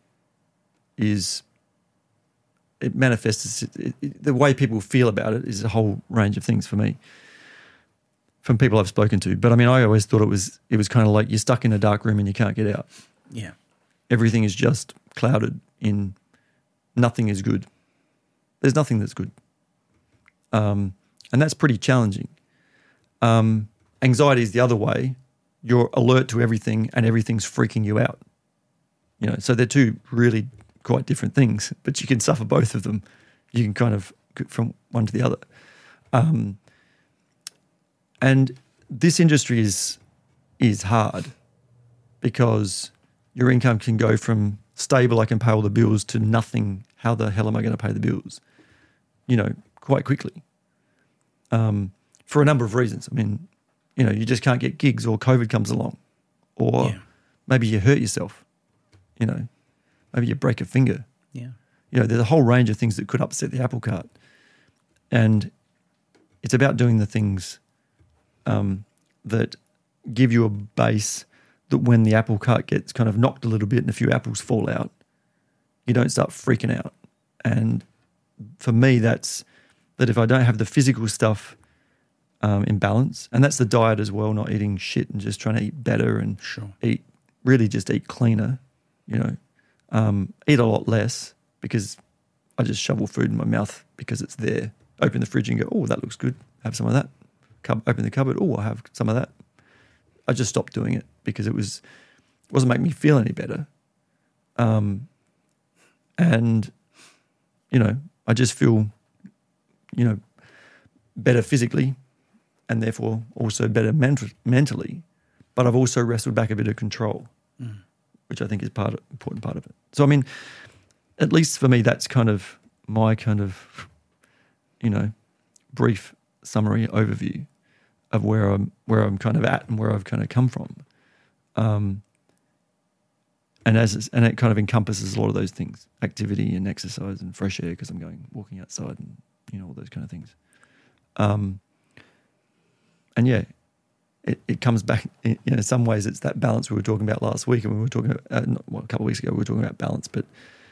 it manifests, the way people feel about it is a whole range of things for me, from people I've spoken to. But I mean, I always thought it was kind of like you're stuck in a dark room and you can't get out. Yeah. Everything is just clouded in, nothing is good. There's nothing that's good. And that's pretty challenging. Anxiety is the other way. You're alert to everything and everything's freaking you out. You know, so they're two really quite different things, but you can suffer both of them. You can kind of from one to the other. And this industry is hard because your income can go from stable, I can pay all the bills, to nothing. How the hell am I going to pay the bills? You know, quite quickly. For a number of reasons. I mean, you know, you just can't get gigs, or COVID comes along, or maybe you hurt yourself, you know, maybe you break a finger. Yeah. You know, there's a whole range of things that could upset the apple cart. And it's about doing the things that give you a base that when the apple cart gets kind of knocked a little bit and a few apples fall out, you don't start freaking out. And for me, that's that if I don't have the physical stuff in balance, and that's the diet as well, not eating shit and just trying to eat better and eat cleaner, you know, eat a lot less, because I just shovel food in my mouth because it's there. Open the fridge and go, oh, that looks good. Have some of that. Open the cupboard. Oh, I have some of that. I just stopped doing it because it wasn't making me feel any better. And, you know, I just feel, you know, better physically and therefore also better mentally. But I've also wrestled back a bit of control, which I think is important part of it. So, I mean, at least for me, that's kind of my kind of, you know, brief summary overview of where I'm kind of at and where I've kind of come from. And it kind of encompasses a lot of those things: activity and exercise and fresh air, because I'm walking outside and, you know, all those kind of things. And yeah, it comes back, you know, in some ways it's that balance we were talking about last week, and we were talking about, a couple of weeks ago we were talking about balance, but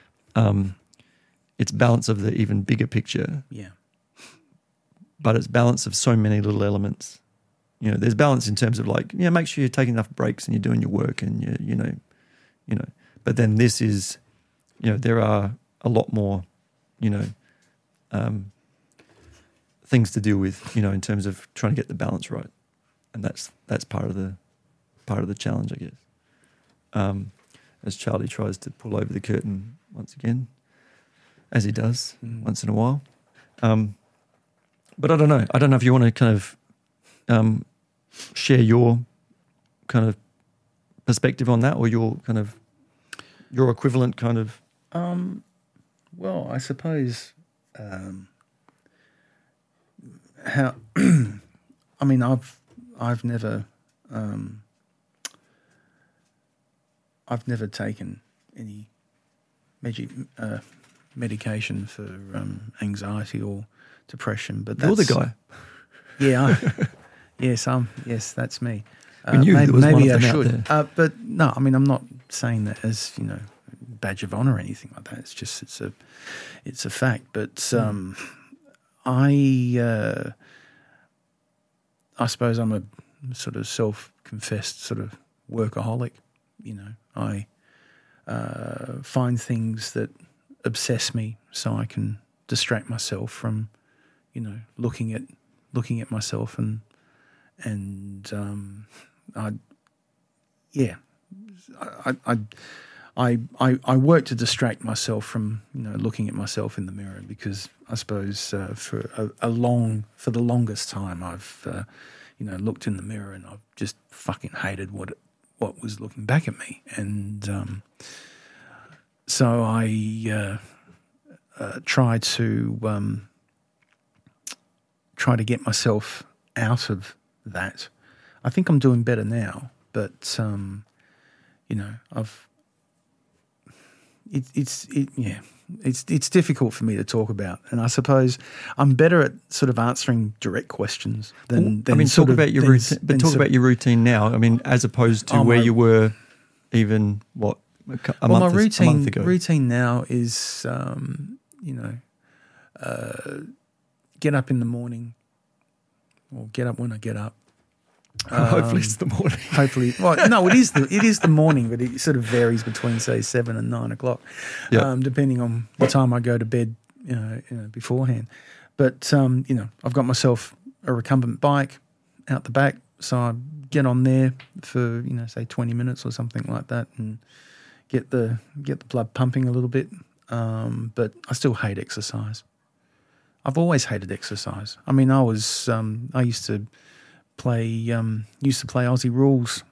it's balance of the even bigger picture. Yeah. But it's balance of so many little elements. You know, there's balance in terms of like, you know, make sure you're taking enough breaks and you're doing your work and you know. But then this is, you know, there are a lot more, you know, things to deal with, you know, in terms of trying to get the balance right, and that's part of the challenge, I guess. As Charlie tries to pull over the curtain once again, as he does once in a while. But I don't know. I don't know if you want to kind of share your kind of perspective on that, or your equivalent kind of. Well, I suppose how. I mean, I've never taken any medication for anxiety or depression, but you're the guy. Yeah, yes, that's me. We knew there was maybe one of I them out should, there. but no, I mean, I'm not saying that as, you know, badge of honor or anything like that. It's just it's a fact. But I suppose I'm a sort of self-confessed sort of workaholic. You know, I find things that obsess me so I can distract myself from, you know, looking at myself and I work to distract myself from, you know, looking at myself in the mirror, because I suppose for the longest time I've you know, looked in the mirror and I've just fucking hated what what was looking back at me. And so I try to get myself out of that. I think I'm doing better now, but it's difficult for me to talk about, and I suppose I'm better at sort of answering direct questions than. Talk about your routine. But talk about your routine now. I mean, as opposed to where you were, even a month ago. Routine now is, get up in the morning, or get up when I get up. Hopefully it's the morning. Hopefully, well, no, it is the morning, but it sort of varies between say 7 and 9 o'clock, depending on the time I go to bed, beforehand. But I've got myself a recumbent bike out the back, so I get on there for say 20 minutes or something like that, and get the blood pumping a little bit. But I still hate exercise. I've always hated exercise. I mean, I used to play Aussie rules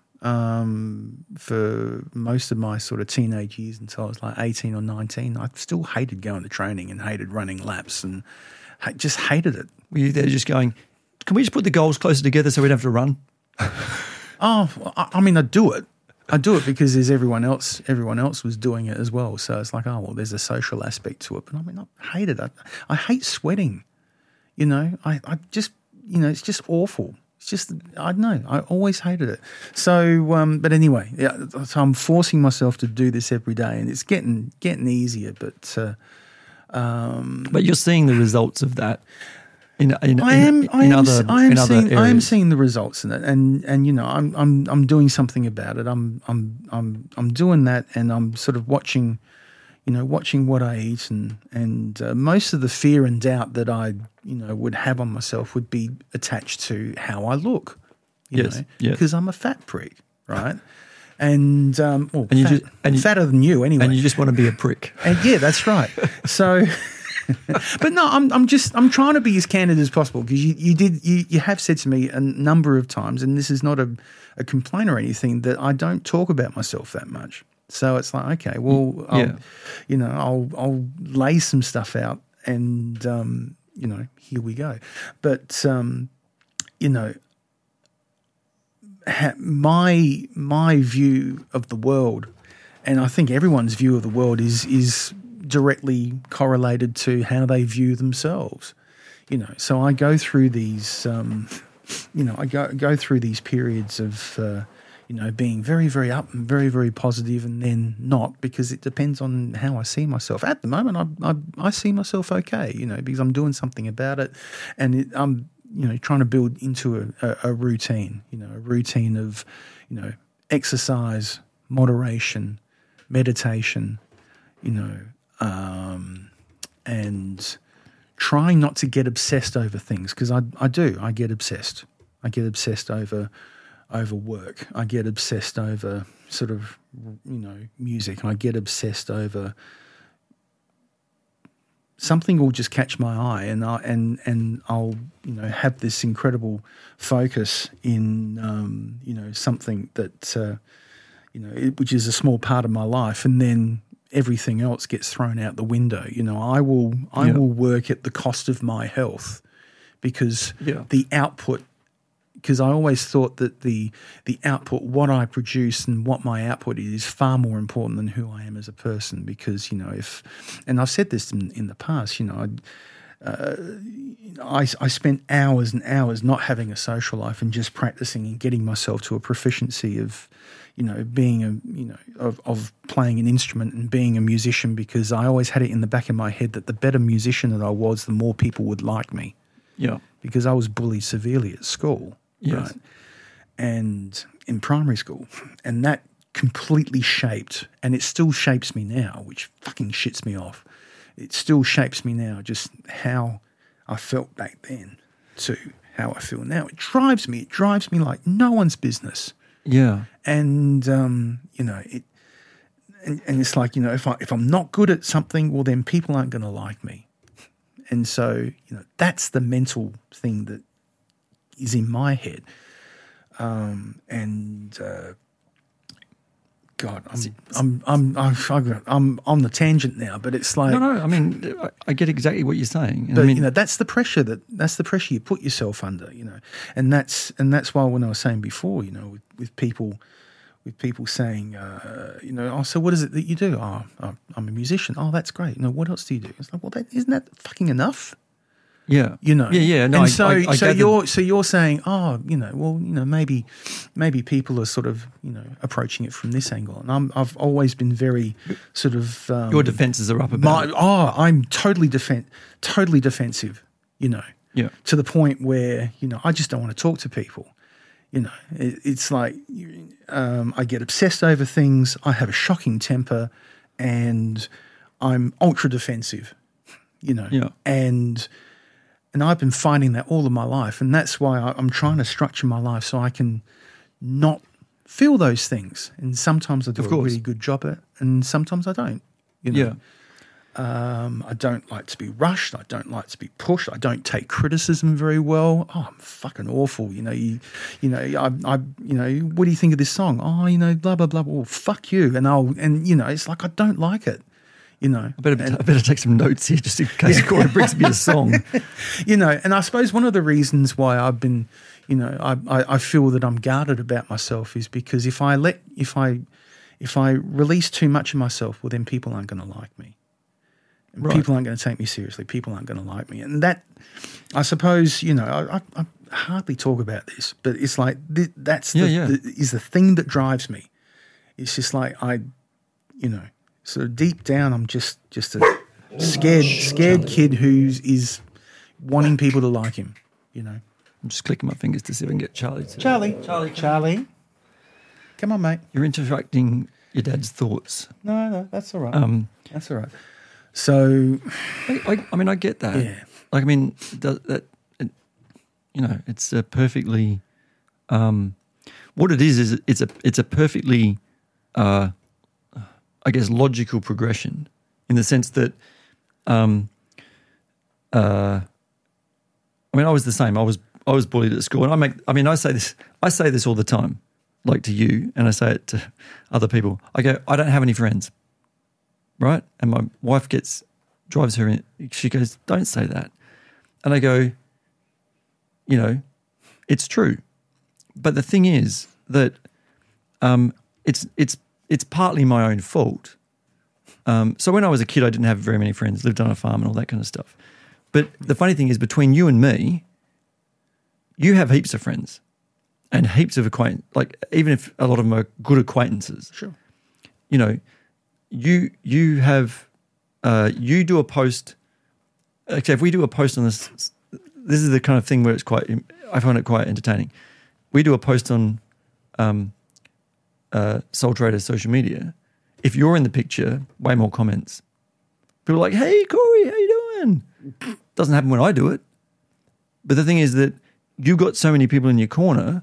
for most of my sort of teenage years until I was like 18 or 19. I still hated going to training and hated running laps and just hated it. Were you there just going, can we just put the goals closer together so we don't have to run? Oh, I mean, I do it. I do it because there's everyone else was doing it as well. So it's like, oh, well, there's a social aspect to it. But I mean, I hate it. I hate sweating. I just, it's just awful. It's just, I don't know. I always hated it. So, but anyway, so I'm forcing myself to do this every day, and it's getting easier. But you're seeing the results of that. I am seeing the results in it, and I'm doing something about it. I'm doing that, and I'm sort of watching what I eat, and most of the fear and doubt that I would have on myself would be attached to how I look. Yes. Because I'm a fat prick, right? And fatter than you anyway. And you just want to be a prick. And yeah, that's right. So. But no, I'm trying to be as candid as possible, because you have said to me a number of times, and this is not a complaint or anything, that I don't talk about myself that much. So it's like, okay, well, I'll lay some stuff out, and here we go. But my view of the world, and I think everyone's view of the world is directly correlated to how they view themselves, So I go through these, I go through these periods of, being very, very up and very, very positive, and then not, because it depends on how I see myself. At the moment, I see myself okay, because I'm doing something about it, and I'm, trying to build into a routine, a routine of, exercise, moderation, meditation, and trying not to get obsessed over things, because I get obsessed. I get obsessed over work. I get obsessed over sort of, music. I get obsessed over something will just catch my eye, and I'll have this incredible focus in something that which is a small part of my life, and then everything else gets thrown out the window. I will work at the cost of my health, because the output, because I always thought that the output, what I produce and what my output is far more important than who I am as a person. Because, and I've said this in the past, I spent hours and hours not having a social life and just practicing and getting myself to a proficiency of, being of playing an instrument and being a musician, because I always had it in the back of my head that the better musician that I was, the more people would like me. Yeah. Because I was bullied severely at school. Yes. Right? And in primary school. And that completely shaped, and it still shapes me now, which fucking shits me off. It still shapes me now, just how I felt back then to how I feel now. It drives me like no one's business. Yeah. And and it's like, if I'm not good at something, well, then people aren't going to like me. And so, that's the mental thing that is in my head. God, I'm on the tangent now, but it's like No, I mean, I get exactly what you're saying. And but I mean, you know, that's the pressure you put yourself under, you know, and that's why when I was saying before, you know, with people saying, you know, oh, so what is it that you do? Oh, I'm a musician. Oh, that's great. You know, what else do you do? It's like, well, isn't that fucking enough? yeah, You know, yeah. No, and so gathered- you're saying, oh, you know, well, you know, maybe people are sort of, you know, approaching it from this angle, and I've always been very sort of your defenses are up about it. I'm totally defensive, you know, Yeah. to the point where, you know, I just don't want to talk to people. You know, it's like I get obsessed over things. I have a shocking temper, and I'm ultra defensive. You know, Yeah. and I've been finding that all of my life, and that's why I'm trying to structure my life so I can not feel those things. And sometimes I do a really good job at it, and sometimes I don't. You know? Yeah. I don't like to be rushed. I don't like to be pushed. I don't take criticism very well. Oh, I'm fucking awful. You know, you know, you know, what do you think of this song? Oh, you know, blah blah blah. Well, fuck you. And you know, it's like I don't like it. You know, I better take some notes here just in case Corey brings me a song. You know, and I suppose one of the reasons why I've been, you know, I feel that I'm guarded about myself is because if I release too much of myself, well, then people aren't going to like me. And Right. people aren't going to take me seriously. People aren't going to like me. And that, I suppose, you know, I hardly talk about this, but it's like that's the thing that drives me. It's just like you know, so deep down, I'm just a scared kid is wanting people to like him, you know. I'm just clicking my fingers to see if I can get Charlie to... Charlie. Come on, mate. You're interrupting your dad's thoughts. No, that's all right. That's all right. So, I mean, I get that. Yeah. Like, I mean, you know, it's a perfectly... what it is it's a perfectly... I guess, logical progression in the sense that, I mean, I was the same. I was bullied at school, and I say this all the time, like to you, and I say it to other people. I go, I don't have any friends, right? And my wife drives her in. She goes, don't say that, and I go, you know, it's true, but the thing is that, it's partly my own fault. So when I was a kid, I didn't have very many friends, lived on a farm and all that kind of stuff. But the funny thing is, between you and me, you have heaps of friends and heaps of acquaintances, like even if a lot of them are good acquaintances. sure. You know, you have, you do a post, okay, if we do a post on this is the kind of thing where I find it quite entertaining. We do a post on Soul Trader social media. If you're in the picture, way more comments. People are like, hey, Corey, how you doing? Doesn't happen when I do it. But the thing is that you've got so many people in your corner,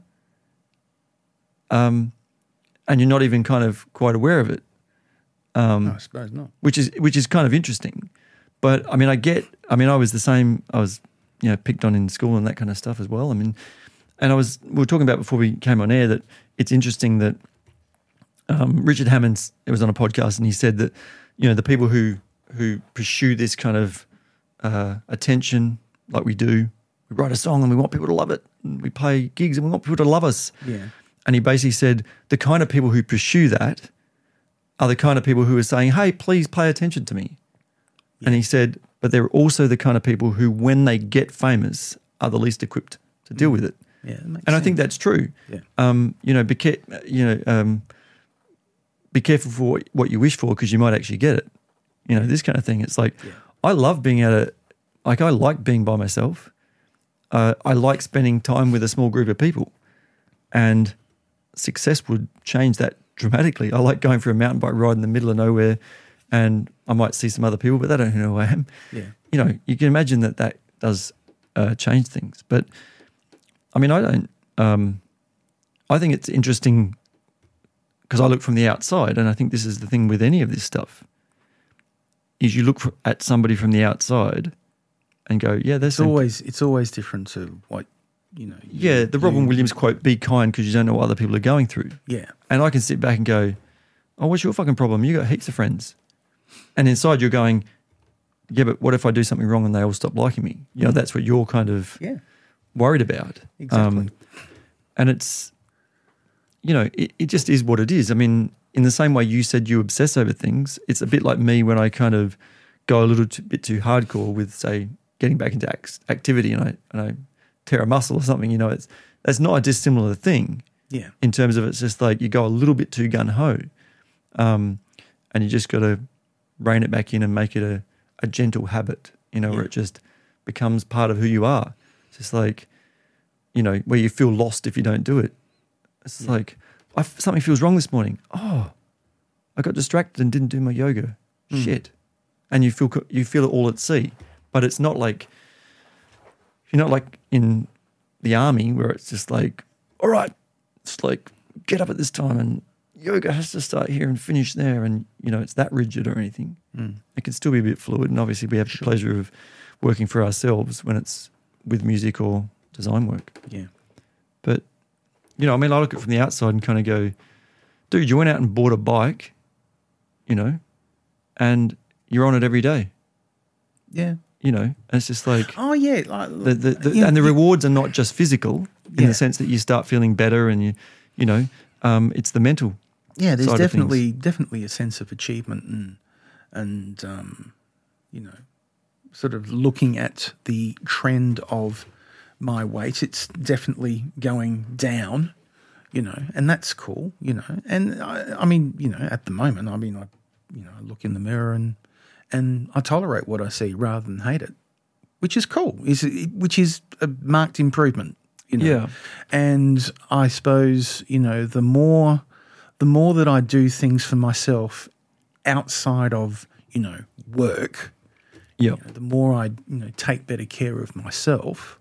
and you're not even kind of quite aware of it. No, I suppose not. Which is kind of interesting. But I mean, I was the same. I was, you know, picked on in school and that kind of stuff as well. I mean, and we were talking about before we came on air that it's interesting that Richard Hammond, it was on a podcast, and he said that, you know, the people who pursue this kind of attention, like we do, we write a song and we want people to love it, and we play gigs and we want people to love us. Yeah. And he basically said the kind of people who pursue that are the kind of people who are saying, hey, please pay attention to me. Yeah. And he said, but they're also the kind of people who, when they get famous, are the least equipped to deal with it. Yeah, that makes and sense. I think that's true. Yeah. You know, be careful for what you wish for, because you might actually get it. You know, this kind of thing. It's like, I love being I like being by myself. I like spending time with a small group of people, and success would change that dramatically. I like going for a mountain bike ride in the middle of nowhere, and I might see some other people, but they don't know who I am. Yeah. You know, you can imagine that does change things. But I mean, I think it's interesting because I look from the outside, and I think this is the thing with any of this stuff, is you look at somebody from the outside and go, yeah, it's always different to what, you know. The Robin Williams quote, be kind because you don't know what other people are going through. Yeah. And I can sit back and go, oh, what's your fucking problem? You got heaps of friends. And inside you're going, yeah, but what if I do something wrong and they all stop liking me? You know, that's what you're kind of worried about. Exactly. And it's, you know, it just is what it is. I mean, in the same way you said you obsess over things, it's a bit like me when I kind of go a little bit too hardcore with, say, getting back into activity and I tear a muscle or something. You know, that's not a dissimilar thing. Yeah. In terms of it's just like you go a little bit too gung-ho, and you just got to rein it back in and make it a gentle habit, you know, where it just becomes part of who you are. It's just like, you know, where you feel lost if you don't do it. It's like, something feels wrong this morning. Oh, I got distracted and didn't do my yoga. Shit. And you feel it all at sea. But it's not like, you're not like in the army where it's just like, all right, it's like, get up at this time and yoga has to start here and finish there. And, you know, it's that rigid or anything. It can still be a bit fluid. And obviously we have the pleasure of working for ourselves when it's with music or design work. Yeah. But, you know, I mean, I look at it from the outside and kind of go, dude, you went out and bought a bike, you know, and you're on it every day. Yeah. You know, and it's just like, Oh, yeah. Like, and the rewards are not just physical in the sense that you start feeling better and you know, it's the mental. Yeah, there's side of things. definitely a sense of achievement and you know, sort of looking at the trend of my weight, it's definitely going down, you know, and that's cool, you know. And I mean, you know, at the moment, I mean, I look in the mirror and I tolerate what I see rather than hate it, which is cool, which is a marked improvement, you know. Yeah. And I suppose, you know, the more that I do things for myself outside of, you know, work, Yeah. you know, the more I, you know, take better care of myself,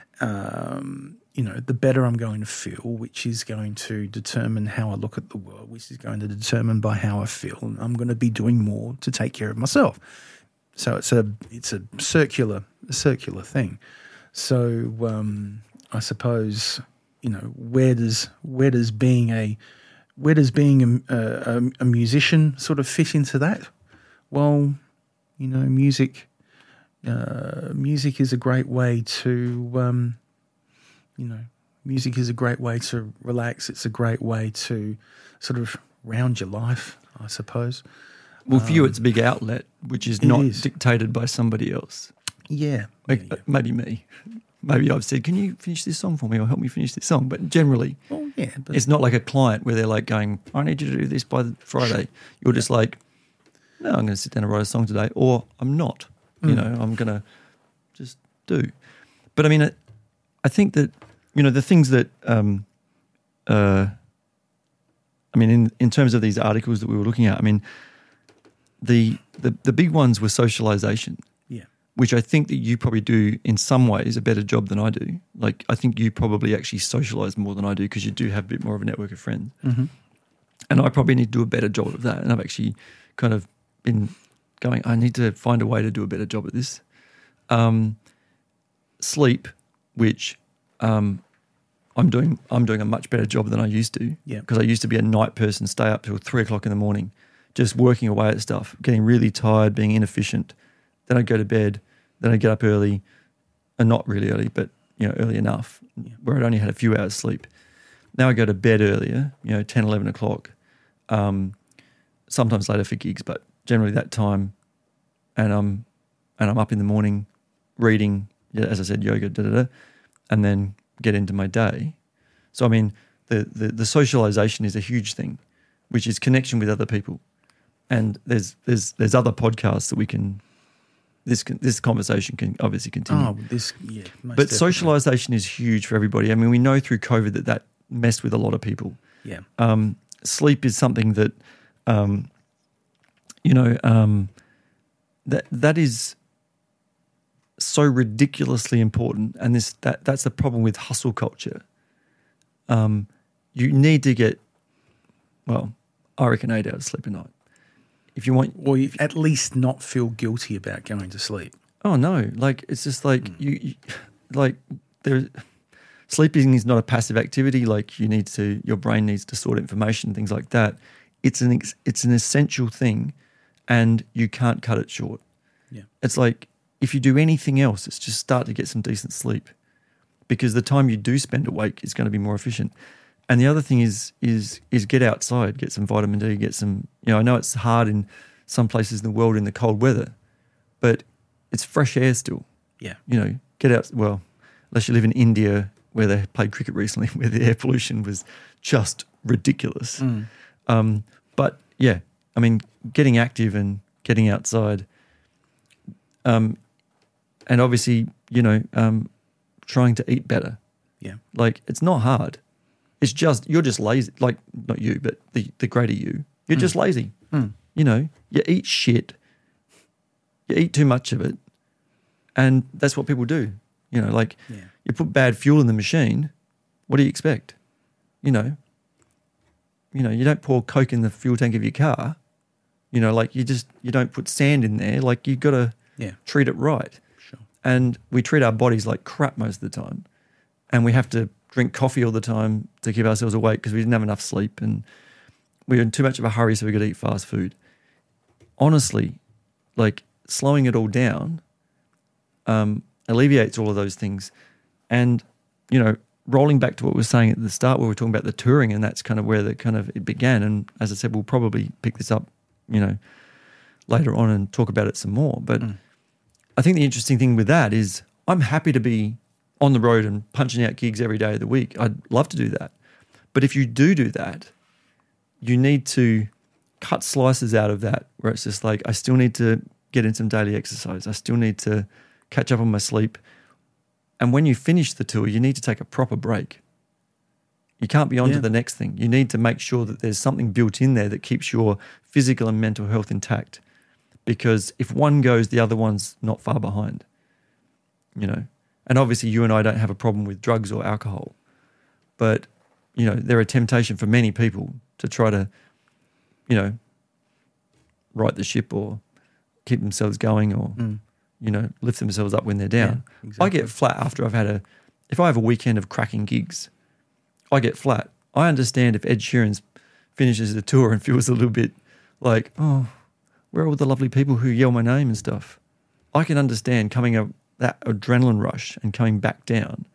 you know, the better I'm going to feel, which is going to determine how I look at the world, which is going to determine by how I feel. And I'm going to be doing more to take care of myself. So it's a circular thing. So I suppose, you know, where does being a musician sort of fit into that? Well, you know, music is a great way to, you know, music is a great way to relax. It's a great way to sort of round your life, I suppose. Well, for you, it's a big outlet, which is not dictated by somebody else. Yeah. Maybe me. Maybe I've said, can you finish this song for me or help me finish this song? But generally, it's not like a client where they're like going, I need you to do this by Friday. You're just like, no, I'm going to sit down and write a song today, or I'm not. You know, I'm going to just do. But I mean, I think that, you know, the things that, I mean, in terms of these articles that we were looking at, I mean, the big ones were socialization. Yeah. Which I think that you probably do in some ways a better job than I do. Like, I think you probably actually socialize more than I do because you do have a bit more of a network of friends. Mm-hmm. And I probably need to do a better job of that. And I've actually kind of been going, I need to find a way to do a better job at this. Sleep, which I'm doing a much better job than I used to. Yeah. Because I used to be a night person, stay up till 3 o'clock in the morning, just working away at stuff, getting really tired, being inefficient. Then I'd go to bed, then I'd get up early, and not really early, but, you know, early enough, where I'd only had a few hours sleep. Now I go to bed earlier, you know, 10, 11 o'clock, sometimes later for gigs, but generally that time, and I'm up in the morning reading, as I said, yoga, and then get into my day. So, I mean, the socialization is a huge thing, which is connection with other people. And there's other podcasts that we can... This conversation can obviously continue. Most but definitely. socialization is huge for everybody. I mean, we know through COVID that messed with a lot of people. Yeah. Sleep is something that, you know, that is so ridiculously important. And that's the problem with hustle culture. You need to get, well, I reckon 8 hours sleep a night. If you want, or you at least not feel guilty about going to sleep. Oh no! Like, it's just like you like sleeping is not a passive activity. Like, your brain needs to sort information, things like that. it's an essential thing, and you can't cut it short. Yeah. It's like if you do anything else, it's just start to get some decent sleep, because the time you do spend awake is going to be more efficient. And the other thing is get outside, get some vitamin D, get some. I know it's hard in some places in the world in the cold weather, but it's fresh air still. Yeah. Get out. Well, unless you live in India where they played cricket recently, where the air pollution was just ridiculous. But yeah, I mean, getting active and getting outside, and obviously, trying to eat better. Yeah. Like, it's not hard. It's just, you're just lazy. Like, not you, but the greater you. You're just lazy. You eat shit. You eat too much of it. And that's what people do. You put bad fuel in the machine. What do you expect? You don't pour Coke in the fuel tank of your car. You don't put sand in there. Like, you got to treat it right. Sure. And we treat our bodies like crap most of the time. And we have to drink coffee all the time to keep ourselves awake because we didn't have enough sleep and we were in too much of a hurry, so we could eat fast food. Honestly, like, slowing it all down alleviates all of those things. And, rolling back to what we were saying at the start where we were talking about the touring, and that's kind of where it began. And as I said, we'll probably pick this up, later on and talk about it some more. But I think the interesting thing with that is I'm happy to be on the road and punching out gigs every day of the week. I'd love to do that. But if you do that, you need to cut slices out of that where it's just like, I still need to get in some daily exercise. I still need to catch up on my sleep. And when you finish the tour, you need to take a proper break. You can't be on to the next thing. You need to make sure that there's something built in there that keeps your physical and mental health intact. Because if one goes, the other one's not far behind. And obviously you and I don't have a problem with drugs or alcohol. But, they're a temptation for many people to try to, right the ship or keep themselves going or, lift themselves up when they're down. Yeah, exactly. I get flat after if I have a weekend of cracking gigs, I get flat. I understand if Ed Sheeran finishes the tour and feels a little bit like, oh, where are all the lovely people who yell my name and stuff? I can understand coming up that adrenaline rush and coming back down.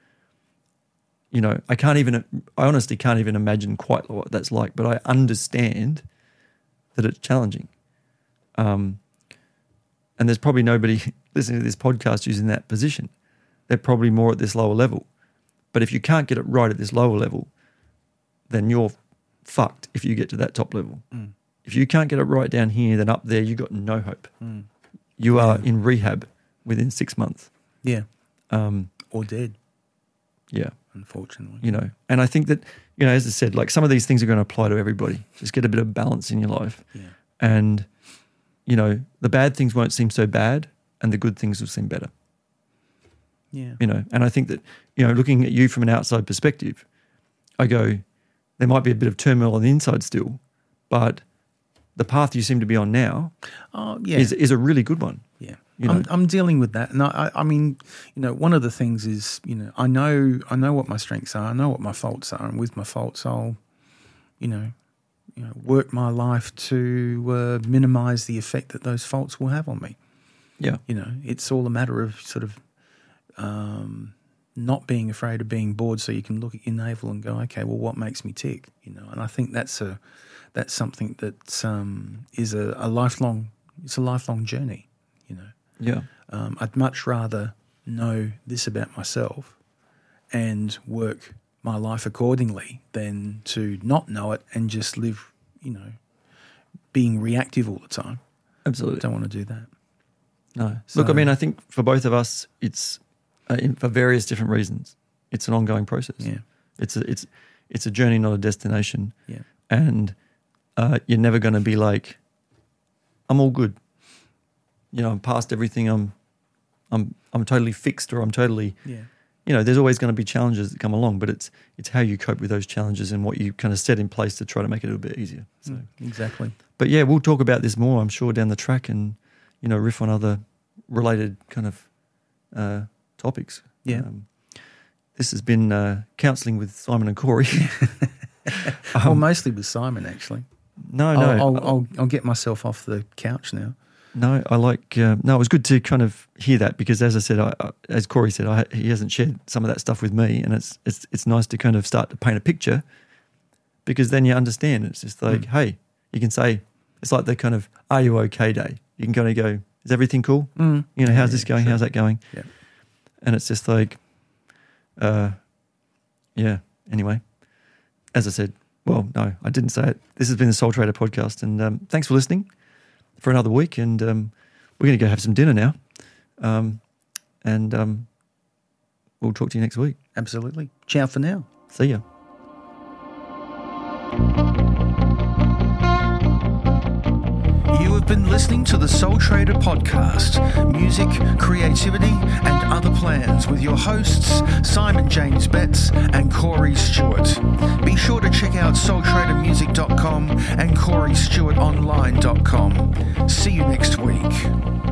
I honestly can't even imagine quite what that's like, but I understand that it's challenging. And there's probably nobody listening to this podcast who's in that position. They're probably more at this lower level. But if you can't get it right at this lower level, then you're fucked if you get to that top level. If you can't get it right down here, then up there, you got no hope. You are in rehab within 6 months. Yeah. Or dead. Yeah. Unfortunately. And I think that, as I said, like, some of these things are going to apply to everybody. Just get a bit of balance in your life. Yeah. And, the bad things won't seem so bad and the good things will seem better. Yeah. And I think that, looking at you from an outside perspective, I go, there might be a bit of turmoil on the inside still, but the path you seem to be on now is a really good one. Yeah. I'm dealing with that. And I mean, one of the things is, I know what my strengths are. I know what my faults are. And with my faults, I'll, work my life to minimize the effect that those faults will have on me. Yeah. It's all a matter of sort of not being afraid of being bored, so you can look at your navel and go, okay, well, what makes me tick? And I think that's something that is a lifelong journey. Yeah. I'd much rather know this about myself and work my life accordingly than to not know it and just live, being reactive all the time. Absolutely. I don't want to do that. No. Look, I mean, I think for both of us, it's for various different reasons. It's an ongoing process. Yeah. It's a journey, not a destination. Yeah. And you're never going to be like, I'm all good. I'm past everything. I'm totally fixed, or I'm totally. Yeah. There's always going to be challenges that come along, but it's how you cope with those challenges and what you kind of set in place to try to make it a little bit easier. So Exactly. But yeah, we'll talk about this more, I'm sure, down the track, and riff on other related kind of topics. Yeah. This has been counselling with Simon and Corey. Well, mostly with Simon, actually. No. I'll get myself off the couch now. No, I like. No, it was good to kind of hear that because, as I said, as Corey said, he hasn't shared some of that stuff with me, and it's nice to kind of start to paint a picture because then you understand. It's just like, hey, you can say it's like the kind of "Are you okay?" day. You can kind of go, "Is everything cool? You know, how's this going? Sure. How's that going?" Yeah, and it's just like, yeah. Anyway, as I said, well, no, I didn't say it. This has been the Soul Trader podcast, and thanks for listening for another week, and we're going to go have some dinner now, and we'll talk to you next week. Absolutely. Ciao for now. See ya. You have been listening to the Soul Trader podcast, music, creativity, and other plans with your hosts, Simon James Betts and Corey Stewart. Be sure to check out soultradermusic.com and CoreyStewartOnline.com. See you next week.